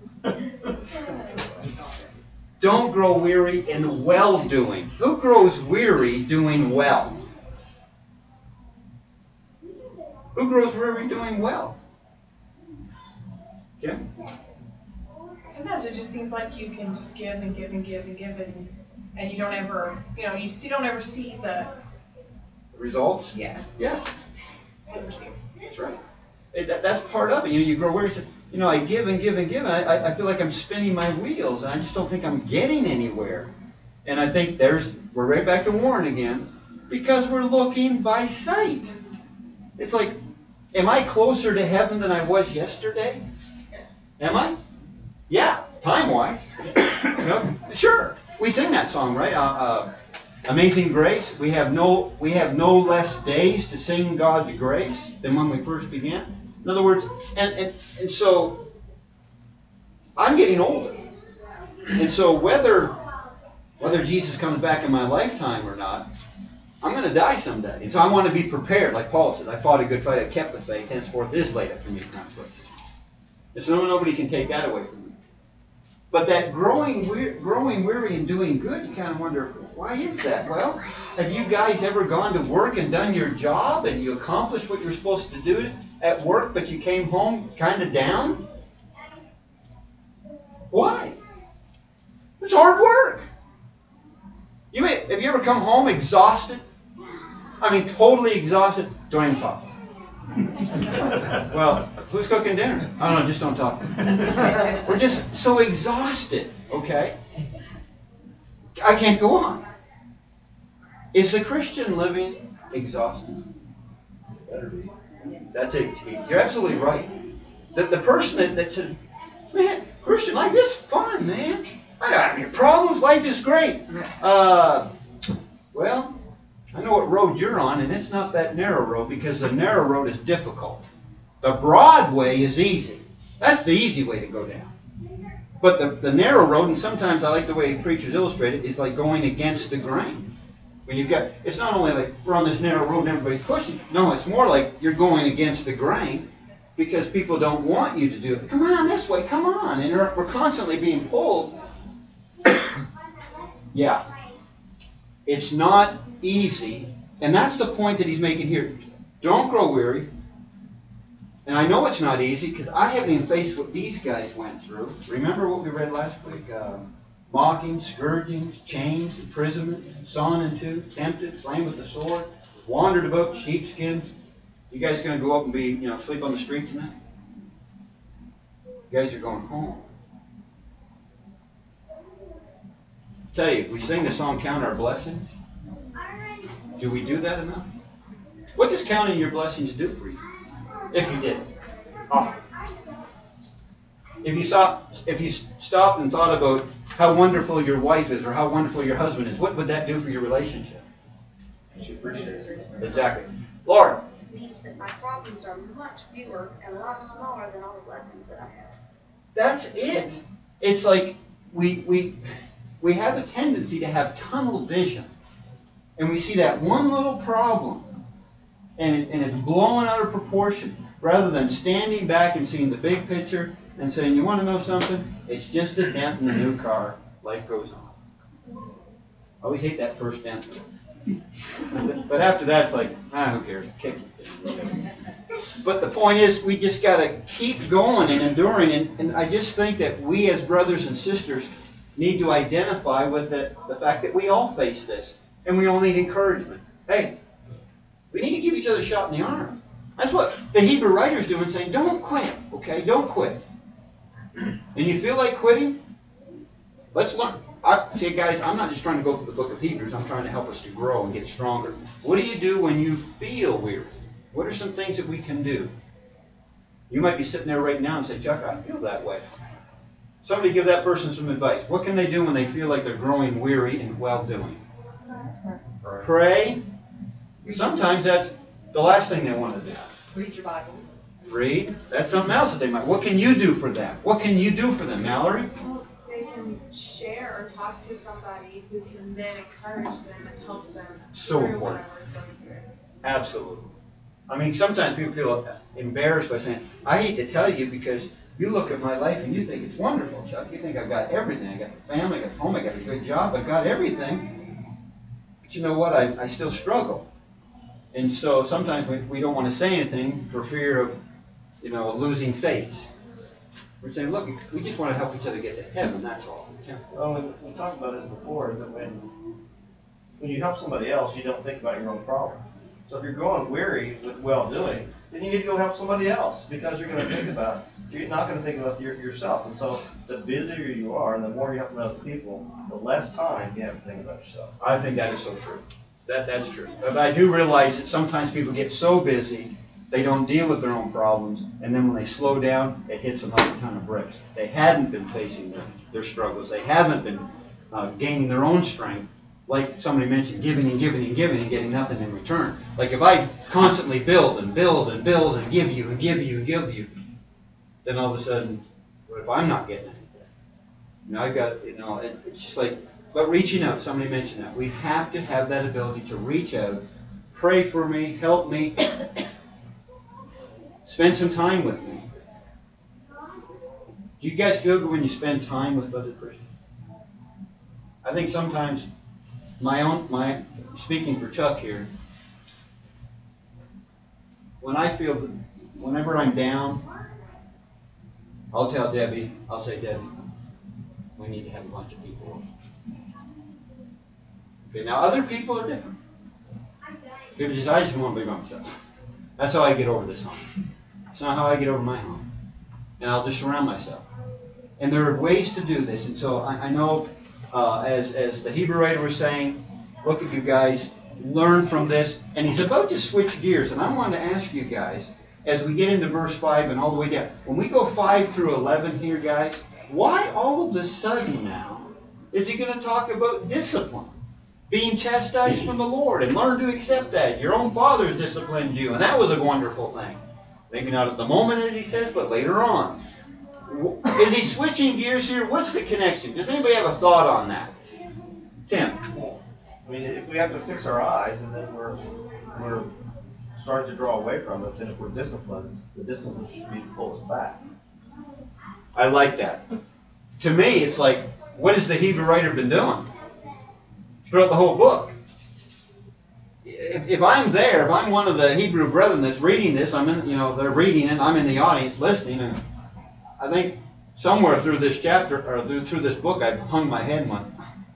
don't grow weary in well-doing. Who grows weary doing well? Who grows weary doing well? Kim? Sometimes it just seems like you can just give and give and give and give and you don't ever, you don't ever see the Results? yes. Yes. That's right. That's part of it. You grow weary. I give and give and give, and I feel like I'm spinning my wheels, and I just don't think I'm getting anywhere. And I think we're right back to Warren again, because we're looking by sight. It's like, am I closer to heaven than I was yesterday? Am I? Yeah, time-wise. Sure. We sing that song, right? Amazing Grace. We have no less days to sing God's grace than when we first began. In other words, and so I'm getting older. And so whether Jesus comes back in my lifetime or not, I'm going to die someday. And so I want to be prepared. Like Paul said, I fought a good fight, I kept the faith, henceforth is laid up for me to conflict. And so nobody can take that away from me. But that growing weary and doing good, you kind of wonder, why is that? Well, have you guys ever gone to work and done your job and you accomplished what you're supposed to do at work, but you came home kind of down? Why? It's hard work. Have you ever come home exhausted? I mean, totally exhausted? Don't even talk. Well, who's cooking dinner? I don't know, just don't talk. We're just so exhausted, okay? I can't go on. Is the Christian living exhausted? Better be. That's it. You're absolutely right. The person that said, man, Christian life is fun, man. I don't have any problems. Life is great. Well, I know what road you're on, and it's not that narrow road, because the narrow road is difficult. The broad way is easy. That's the easy way to go down. But the narrow road, and sometimes I like the way preachers illustrate it, is like going against the grain. When it's not only like we're on this narrow road and everybody's pushing. No, it's more like you're going against the grain because people don't want you to do it. Come on this way, come on. And we're constantly being pulled. Yeah. It's not easy. And that's the point that he's making here. Don't grow weary. And I know it's not easy because I haven't even faced what these guys went through. Remember what we read last week? Mocking, scourgings, chains, imprisonment, sawn in two, tempted, slain with the sword, wandered about sheepskins. You guys going to go up and be, sleep on the street tonight? You guys are going home. Tell you, we sing the song Count Our Blessings. Do we do that enough? What does counting your blessings do for you? If you did. Oh. If you stopped and thought about how wonderful your wife is or how wonderful your husband is, what would that do for your relationship? You should appreciate it. Exactly. Lord, means that my problems are much fewer and a lot smaller than all the blessings that I have. That's it. It's like we have a tendency to have tunnel vision. And we see that one little problem, and it's blowing out of proportion, rather than standing back and seeing the big picture and saying, you want to know something? It's just a dent in the new car. Life goes on. I always hate that first dent. But after that, it's like, who cares? Kick it. But the point is, we just got to keep going and enduring. And I just think that we as brothers and sisters need to identify with the fact that we all face this. And we all need encouragement. Hey, we need to give each other a shot in the arm. That's what the Hebrew writer's doing, saying, don't quit, okay? Don't quit. And you feel like quitting? Let's learn. See, guys, I'm not just trying to go through the book of Hebrews. I'm trying to help us to grow and get stronger. What do you do when you feel weary? What are some things that we can do? You might be sitting there right now and say, Chuck, I feel that way. Somebody give that person some advice. What can they do when they feel like they're growing weary and well-doing? Pray. Sometimes that's the last thing they want to do. Read your Bible. Read. That's something else that they might. What can you do for them? What can you do for them, Mallory? Well, they can share or talk to somebody who can then encourage them and help them. So through important. whatever's going through. Absolutely. I mean, sometimes people feel embarrassed by saying, I hate to tell you because you look at my life and you think it's wonderful, Chuck. You think I've got everything. I got a family, I got a home, I got a good job, I've got everything. But you know what? I still struggle. And so sometimes we don't want to say anything for fear of, losing face. We're saying, look, we just want to help each other get to heaven, that's all. Yeah. Well, we talked about this before, that when you help somebody else, you don't think about your own problem. So if you're going weary with well-doing, then you need to go help somebody else, because you're going to think about, you're not going to think about yourself. And so the busier you are and the more you help other people, the less time you have to think about yourself. I think that is so true. That's true. But I do realize that sometimes people get so busy, they don't deal with their own problems, and then when they slow down, it hits them like a ton of bricks. They hadn't been facing their struggles. They haven't been gaining their own strength. Like somebody mentioned, giving and giving and giving and getting nothing in return. Like if I constantly build and build and build and give you and give you and give you, then all of a sudden, what if I'm not getting anything? I've got, it's just like, but reaching out, somebody mentioned that. We have to have that ability to reach out, pray for me, help me, spend some time with me. Do you guys feel good when you spend time with other Christians? I think sometimes speaking for Chuck here, whenever I'm down, I'll tell Debbie, I'll say, Debbie, we need to have a bunch of people over. Okay, now other people are different. I just want to be by myself. That's how I get over this hump. It's not how I get over my hump. And I'll just surround myself. And there are ways to do this. And so I know, as the Hebrew writer was saying, look at you guys, learn from this. And he's about to switch gears. And I wanted to ask you guys, as we get into verse 5 and all the way down, when we go 5 through 11 here, guys, why all of a sudden now is he going to talk about discipline? Being chastised from the Lord, and learn to accept that. Your own fathers disciplined you, and that was a wonderful thing. Maybe not at the moment, as he says, but later on. Is he switching gears here? What's the connection? Does anybody have a thought on that? Tim? I mean, if we have to fix our eyes, and then we're starting to draw away from it, then if we're disciplined, the discipline should be to pull us back. I like that. To me, it's like, what has the Hebrew writer been doing throughout the whole book? If I'm there, if I'm one of the Hebrew brethren that's reading this, they're reading it, I'm in the audience listening, and I think somewhere through this chapter, or through this book, I've hung my head and went,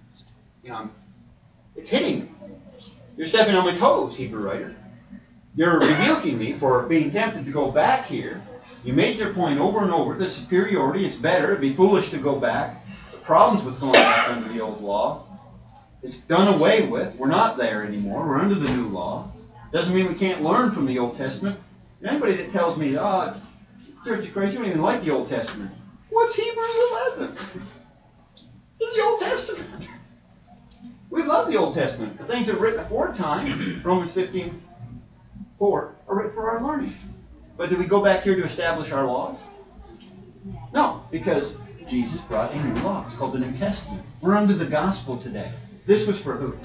it's hitting me. You're stepping on my toes, Hebrew writer. You're rebuking me for being tempted to go back here. You made your point over and over, the superiority, it's better, it'd be foolish to go back. The problems with going back under the old law, it's done away with. We're not there anymore. We're under the new law. Doesn't mean we can't learn from the Old Testament. Anybody that tells me, Church of Christ, you don't even like the Old Testament. What's Hebrews 11? This is the Old Testament. We love the Old Testament. The things that were written aforetime, Romans 15, for our learning. But do we go back here to establish our laws? No, because Jesus brought a new law. It's called the New Testament. We're under the gospel today. This was for who?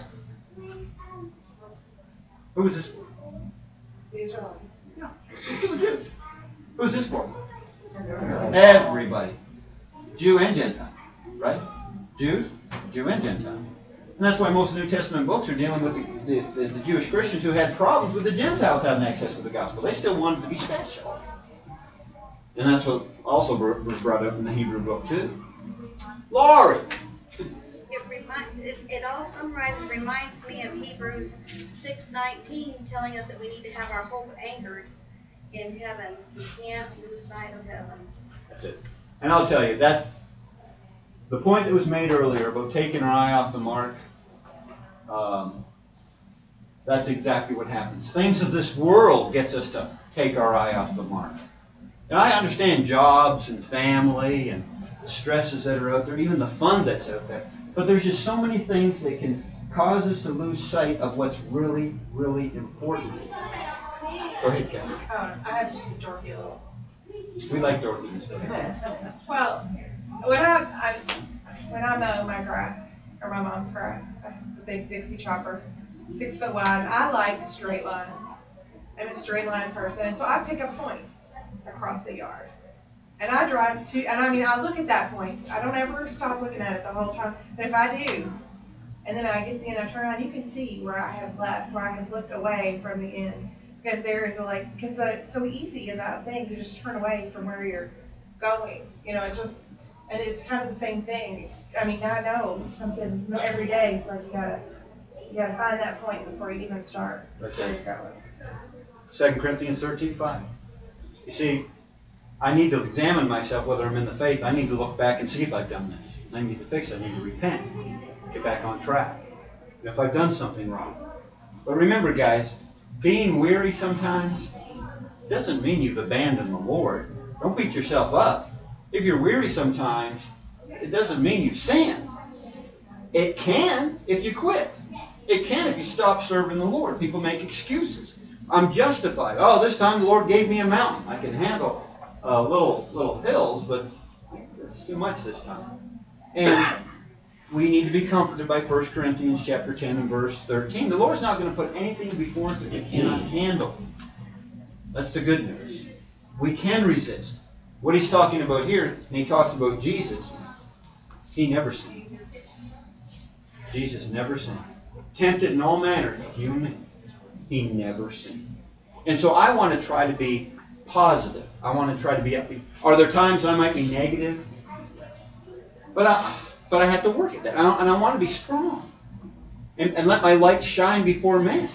Who was this for? The Israelites. Yeah, to the Jews. Who was this for? Everybody. Jew and Gentile. Right? Jews, Jew and Gentile. And that's why most New Testament books are dealing with the Jewish Christians who had problems with the Gentiles having access to the gospel. They still wanted to be special. And that's what also was brought up in the Hebrew book too. Laurie! It all summarizes, reminds me of Hebrews 6:19, telling us that we need to have our hope anchored in heaven. We can't lose sight of heaven. That's it. And I'll tell you, that's the point that was made earlier about taking our eye off the mark. That's exactly what happens. Things of this world gets us to take our eye off the mark. And I understand jobs and family and the stresses that are out there, even the fun that's out there. But there's just so many things that can cause us to lose sight of what's really, really important. Go ahead, Kathy. I have just Dorothy a little. We like Dorothy and stuff. Well, when I mow my grass, or my mom's grass, I have the big Dixie choppers, 6 foot wide, I like straight lines. I'm a straight line person, and so I pick a point across the yard. And I drive to, and I mean, I look at that point. I don't ever stop looking at it the whole time. But if I do, and then I get to the end, I turn around, you can see where I have left, where I have looked away from the end. Because there is it's so easy in that thing to just turn away from where you're going. You know, and it's kind of the same thing. I mean, I know something every day, so you gotta find that point before you even start. That's where it. you're going. 2 Corinthians 13:5. You see, I need to examine myself whether I'm in the faith. I need to look back and see if I've done this. I need to fix it. I need to repent. Get back on track. And if I've done something wrong. But remember, guys, being weary sometimes doesn't mean you've abandoned the Lord. Don't beat yourself up. If you're weary sometimes, it doesn't mean you've sinned. It can if you quit. It can if you stop serving the Lord. People make excuses. I'm justified. Oh, this time the Lord gave me a mountain. I can handle little hills, but it's too much this time. And we need to be comforted by 1 Corinthians chapter 10 and verse 13. The Lord's not going to put anything before us that we cannot handle. That's the good news. We can resist. What he's talking about here, and he talks about Jesus, he never sinned. Jesus never sinned. Tempted in all manner, human, he never sinned. And so I want to try to be positive. I want to try to be upbeat. Are there times I might be negative? But I have to work at that. And I want to be strong. And let my light shine before men.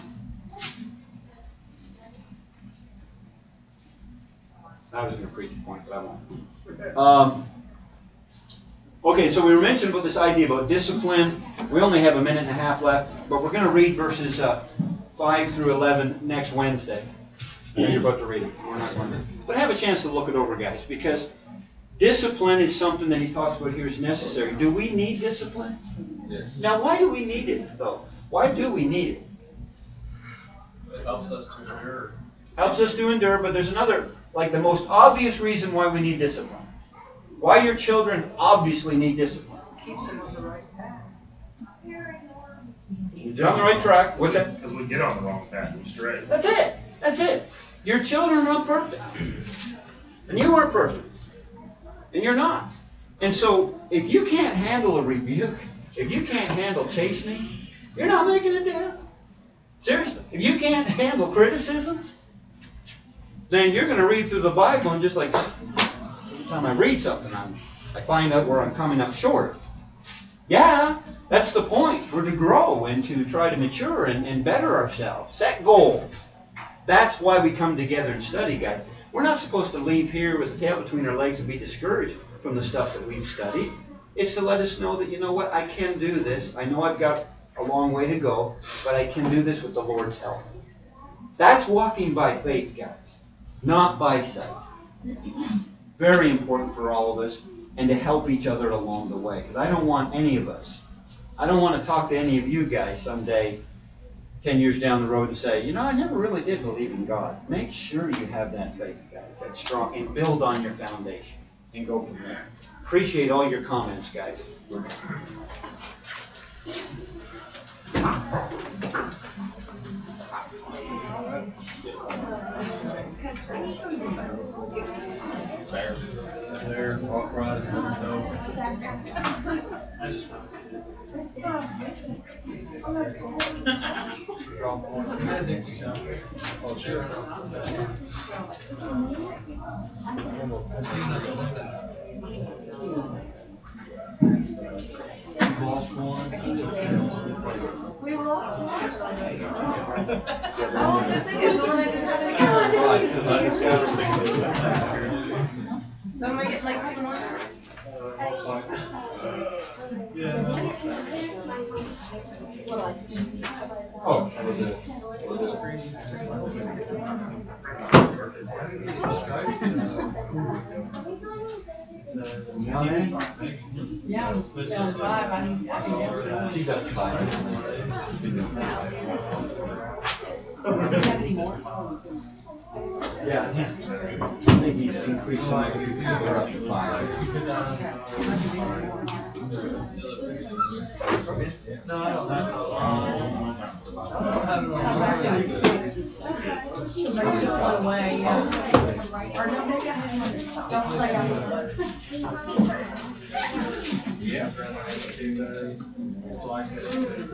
I was going to preach a point, but I won't. Okay, so we were mentioning about this idea about discipline. We only have a minute and a half left, but we're going to read verses 5 through 11 next Wednesday. I know you're about to read it. We're not going to. But have a chance to look it over, guys, because discipline is something that he talks about here is necessary. Do we need discipline? Yes. Now, why do we need it, though? Why do we need it? It helps us to endure. Helps us to endure, but there's another, like the most obvious reason why we need discipline. Why your children obviously need discipline. Keeps them on the right path. You're on the right track. What's that? Because we get on the wrong path and stray. That's it. That's it. Your children are not perfect. And you aren't perfect. And you're not. And so, if you can't handle a rebuke, if you can't handle chastening, you're not making it to heaven. Seriously. If you can't handle criticism, then you're going to read through the Bible and just like, every time I read something, I find out where I'm coming up short. Yeah, that's the point. We're to grow and to try to mature and better ourselves. Set goals. That's why we come together and study, guys. We're not supposed to leave here with a tail between our legs and be discouraged from the stuff that we've studied. It's to let us know that, you know what, I can do this. I know I've got a long way to go, but I can do this with the Lord's help. That's walking by faith, guys, not by sight. Very important for all of us, and to help each other along the way. Because I don't want any of us, I don't want to talk to any of you guys someday 10 years down the road and say, you know, I never really did believe in God. Make sure you have that faith, guys. That's strong. And build on your foundation. And go from there. Appreciate all your comments, guys. There, authorized, no. I just Oh, sure. We lost one. Oh, the thing is, the one I didn't have any. So am I getting like 2 more? Oh, Yeah, it's just 5, She's at 5. Yeah, I think he's increased my computer up to 5. No, I don't have Somebody just went away, yeah. Or no, maybe I have one. Don't play on the bus. Yeah. So I can.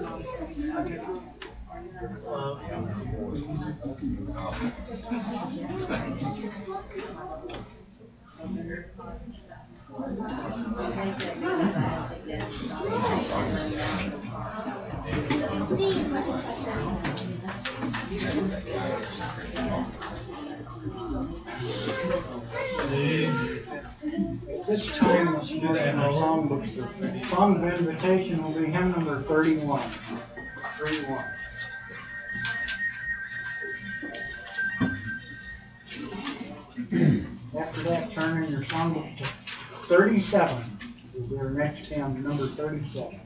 This time, let's do that in our songbook. Song of invitation will be hymn number 31. 31. After that, turn in your songbook to 37. Will be our next hymn, number 37.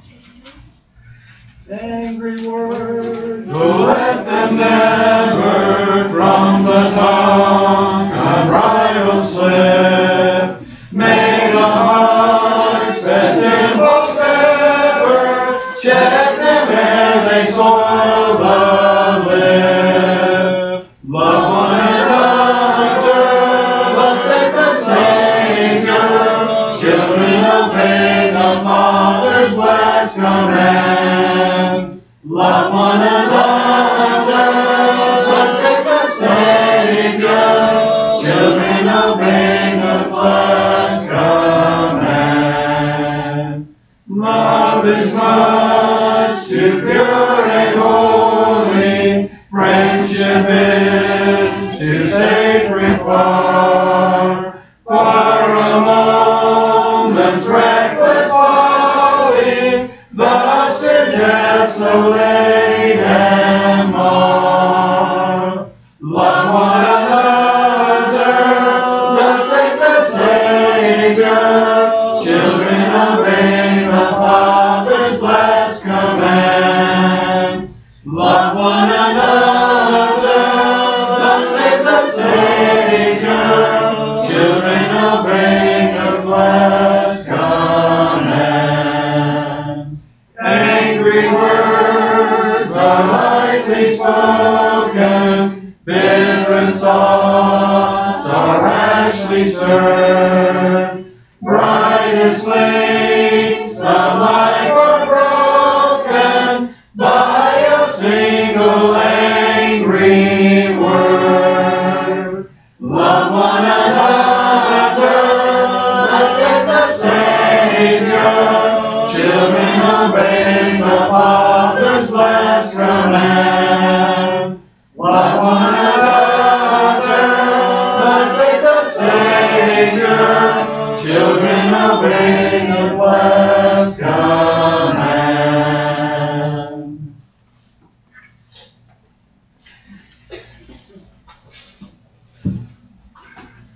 Angry words, let them never from the tongue unbridled slip. May the heart's best impulse ever check them ere they soil the lip. Love one another, let's take the Savior. Children, obey the Father's blessed command. Love one another, let's take the Savior. Children, obey the blessed command. Love is much too pure and holy. Friendship is too sacred far. For a moment's reckless folly, thus to desolate and mar. Love one another, let's take the Savior. Children, obey the Father's blessed command. Love one another, let's take the Savior. Children, obey the blessed command. Angry words are lightly spoken, bitterest thoughts are rashly stirred. Brightest flames of life are broken by a single angry word. Love one another, let's take the Savior. Children, obey the Father's blessed command. Love one another, let's take the Savior. Children, obey the blessed command.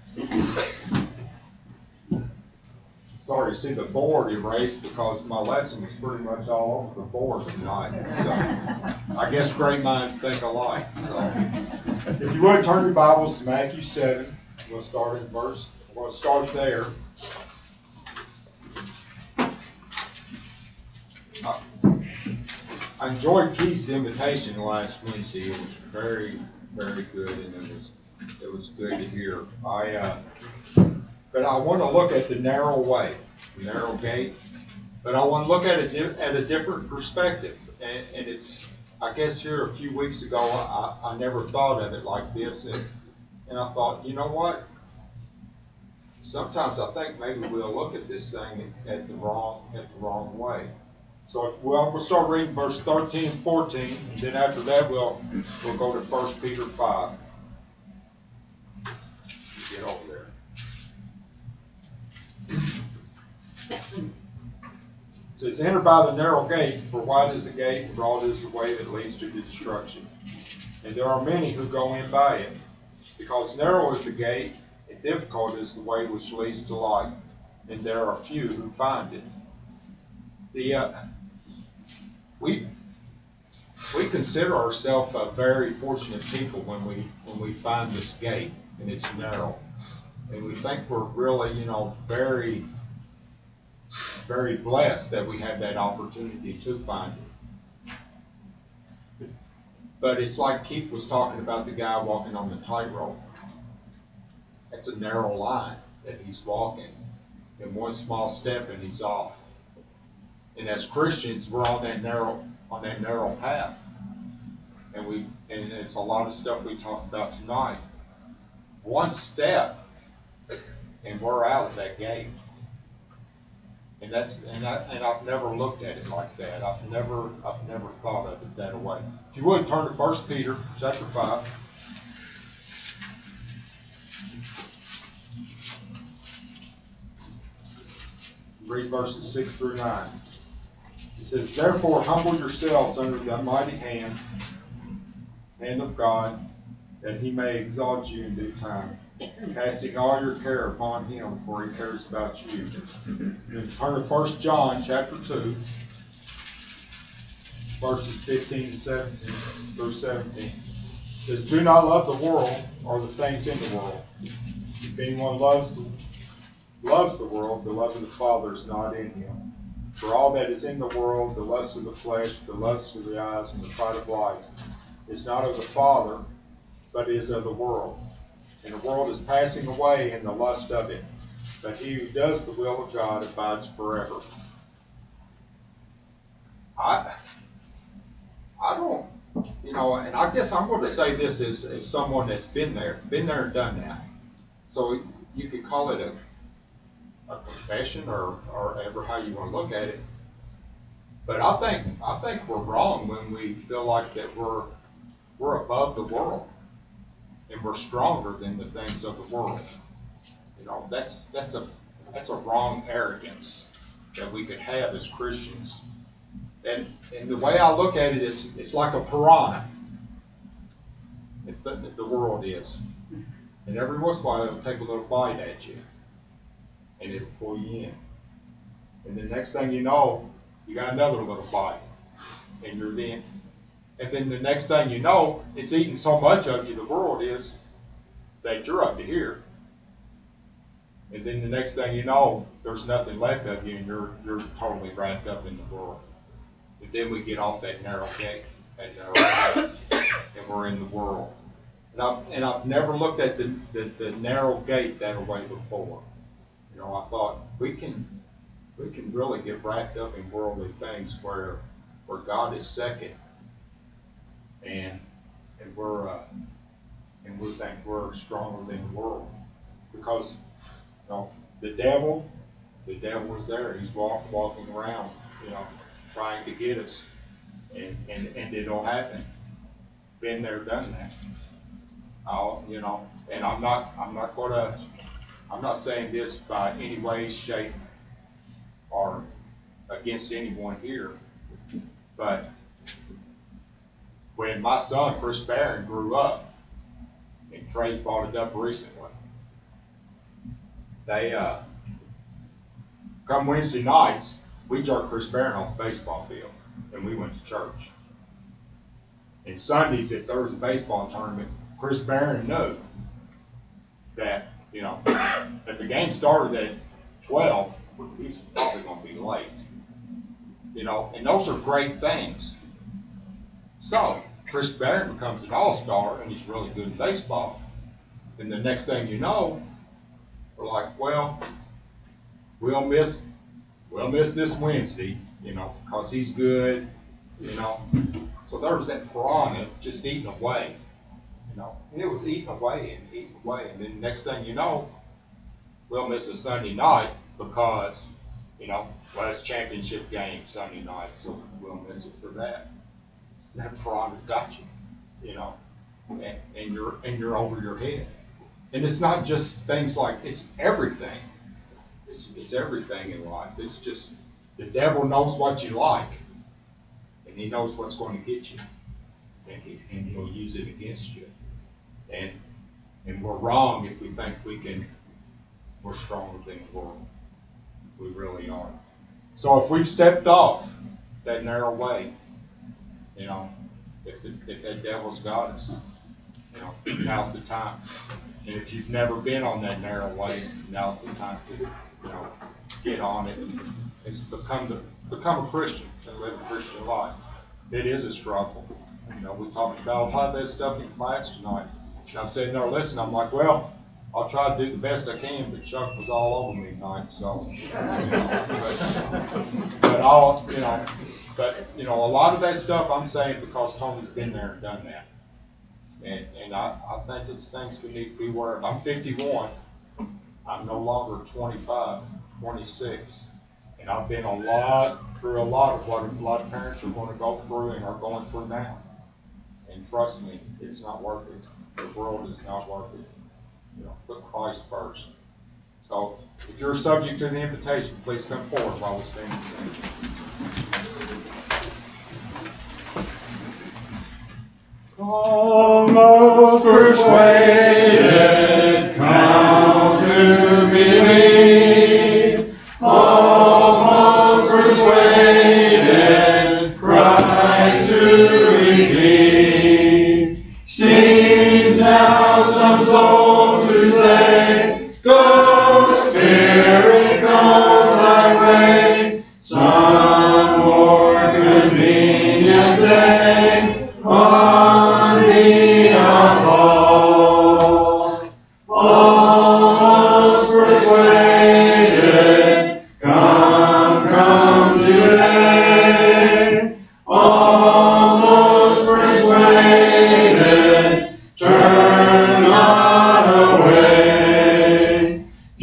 Sorry to see the board erased because my lesson lesson was pretty much all over the board tonight. So I guess great minds think alike. So if you would turn your Bibles to Matthew 7, we'll start there. I enjoyed Keith's invitation last Wednesday. It was very, very good, and it was good to hear. But I want to look at the narrow way, the narrow gate. But I want to look at it at a different perspective. And it's, I guess here a few weeks ago, I never thought of it like this. And I thought, you know what? Sometimes I think maybe we'll look at this thing at the wrong way. So we'll start reading verse 13 and 14, and then after that we'll go to 1 Peter 5. Get over there. It says, enter by the narrow gate, for wide is the gate, and broad is the way that leads to destruction. And there are many who go in by it, because narrow is the gate, and difficult is the way which leads to life, and there are few who find it. We consider ourselves a very fortunate people when we find this gate and it's narrow, and we think we're really, very, very blessed that we have that opportunity to find it. But it's like Keith was talking about the guy walking on the tightrope. That's a narrow line that he's walking, and one small step and he's off. And as Christians, we're on that narrow path, and it's a lot of stuff we talked about tonight. One step, and we're out of that gate. And I've never looked at it like that. I've never thought of it that way. If you would turn to 1 Peter chapter 5. Read verses 6 through 9. It says, therefore humble yourselves under the mighty hand of God, that he may exalt you in due time, casting all your care upon him, for he cares about you. And turn to 1 John chapter 2, verses 15 and 17 through 17. It says, do not love the world or the things in the world. If anyone loves the world, the love of the Father is not in him. For all that is in the world, the lust of the flesh, the lust of the eyes, and the pride of life, is not of the Father, but is of the world. And the world is passing away in the lust of it. But he who does the will of God abides forever. I don't, and I guess I'm going to say this as someone that's been there and done that. So you could call it a confession or ever how you want to look at it. But I think we're wrong when we feel like that we're above the world and we're stronger than the things of the world. That's a wrong arrogance that we could have as Christians. And the way I look at it is, it's like a piranha. The world is. And every once in a while it'll take a little bite at you, and it'll pull you in. And the next thing you know, you got another little bite, and you're in. And then the next thing you know, it's eating so much of you, the world is, that you're up to here. And then the next thing you know, there's nothing left of you, and you're totally wrapped up in the world. And then we get off that narrow gate, and we're in the world. And I've never looked at the narrow gate that way before. I thought we can really get wrapped up in worldly things where God is second, and we think we're stronger than the world, because the devil is there. He's walking around, trying to get us, and it'll happen. Been there, done that. And I'm not saying this by any way, shape, or against anyone here, but when my son Chris Barron grew up, and Trey brought it up recently, they come Wednesday nights, we jerked Chris Barron off the baseball field, and we went to church. And Sundays, if there was a baseball tournament, Chris Barron knew that, you know, if the game started at 12, he's probably going to be late. You know, and those are great things. So, Chris Barron becomes an all-star, and he's really good in baseball. And the next thing you know, we're like, well, we'll miss this Wednesday, you know, because he's good, you know. So there was that piranha just eating away, you know. And it was eating away, and then the next thing you know, we'll miss a Sunday night because, you know, well, it's championship game Sunday night, so we'll miss it for that. That piranha's got you, you know, and you're over your head. And it's not just things like, it's everything. It's everything in life. It's just, the devil knows what you like, and he knows what's going to get you, and he'll use it against you. And we're wrong if we think we're stronger than the world. We really are. So if we've stepped off that narrow way, you know, if that devil's got us, you know, now's the time. And if you've never been on that narrow way, now's the time to, you know, get on it and become a Christian and live a Christian life. It is a struggle. You know, we talked about a lot of that stuff in class tonight. And I'm sitting there listening. I'm like, well, I'll try to do the best I can, but Chuck was all over me tonight. So, but you know, a lot of that stuff I'm saying because Tony's been there and done that. And I think it's things we need to be aware of. I'm 51. I'm no longer 25, 26. And I've been through a lot of what a lot of parents are going to go through and are going through now. And trust me, it's not worth it. The world is not worth it. You know, put Christ first. So if you're subject to the invitation, please come forward while we stand and sing. Almost persuaded, come to believe. Almost persuaded, Christ to receive. Seems now some soul to say, go, Spirit, go thy way. Some more convenient day on the apple. Almost persuaded, come today. Almost persuaded, turn not away.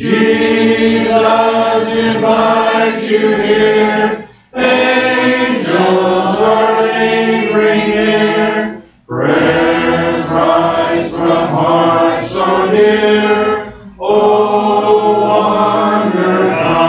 Jesus invites you here. Angels are lingering near. Prayers rise from hearts so dear. Oh, wonder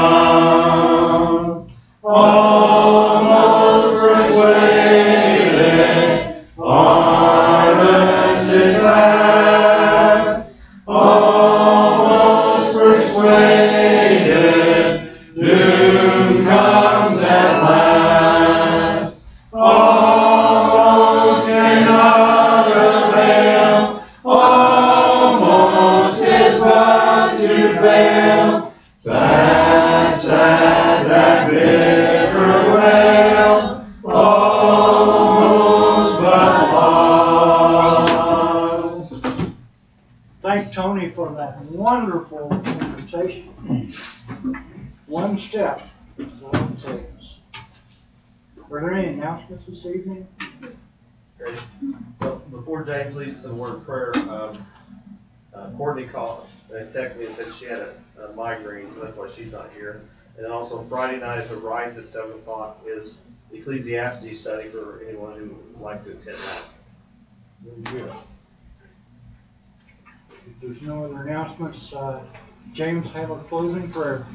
how. Almost persuaded, harvest is past. Almost persuaded, doom comes at last. Almost cannot avail. Almost is but to fail. Sad, sad, that bitter wail. Almost but lost. Thank Tony for that wonderful invitation. One step is all it takes. Are there any announcements this evening? Okay. So before James leads us in a word of prayer, Courtney called and texted me and said she had a migraine, so that's why she's not here. And then also Friday night at the Rise at 7 o'clock is the Ecclesiastes study for anyone who would like to attend that. Very good. If there's no other announcements, James, have a closing prayer.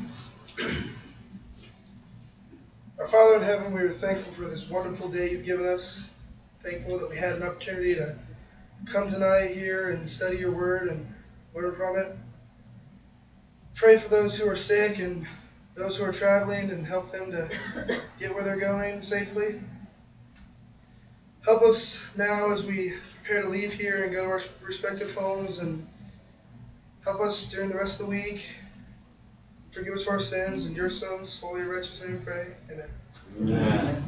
Our Father in heaven, we are thankful for this wonderful day you've given us. Thankful that we had an opportunity to come tonight here and study your word and learn from it. Pray for those who are sick and those who are traveling and help them to get where they're going safely. Help us now as we prepare to leave here and go to our respective homes, and help us during the rest of the week. Forgive us for our sins. In your Son's holy and righteous name we pray. Amen. Amen.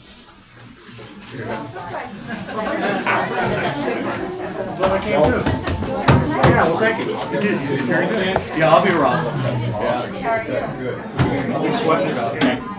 Yeah, well, thank you. You did, you did very good. Yeah, I'll be around. Yeah. I'll be sweating about it.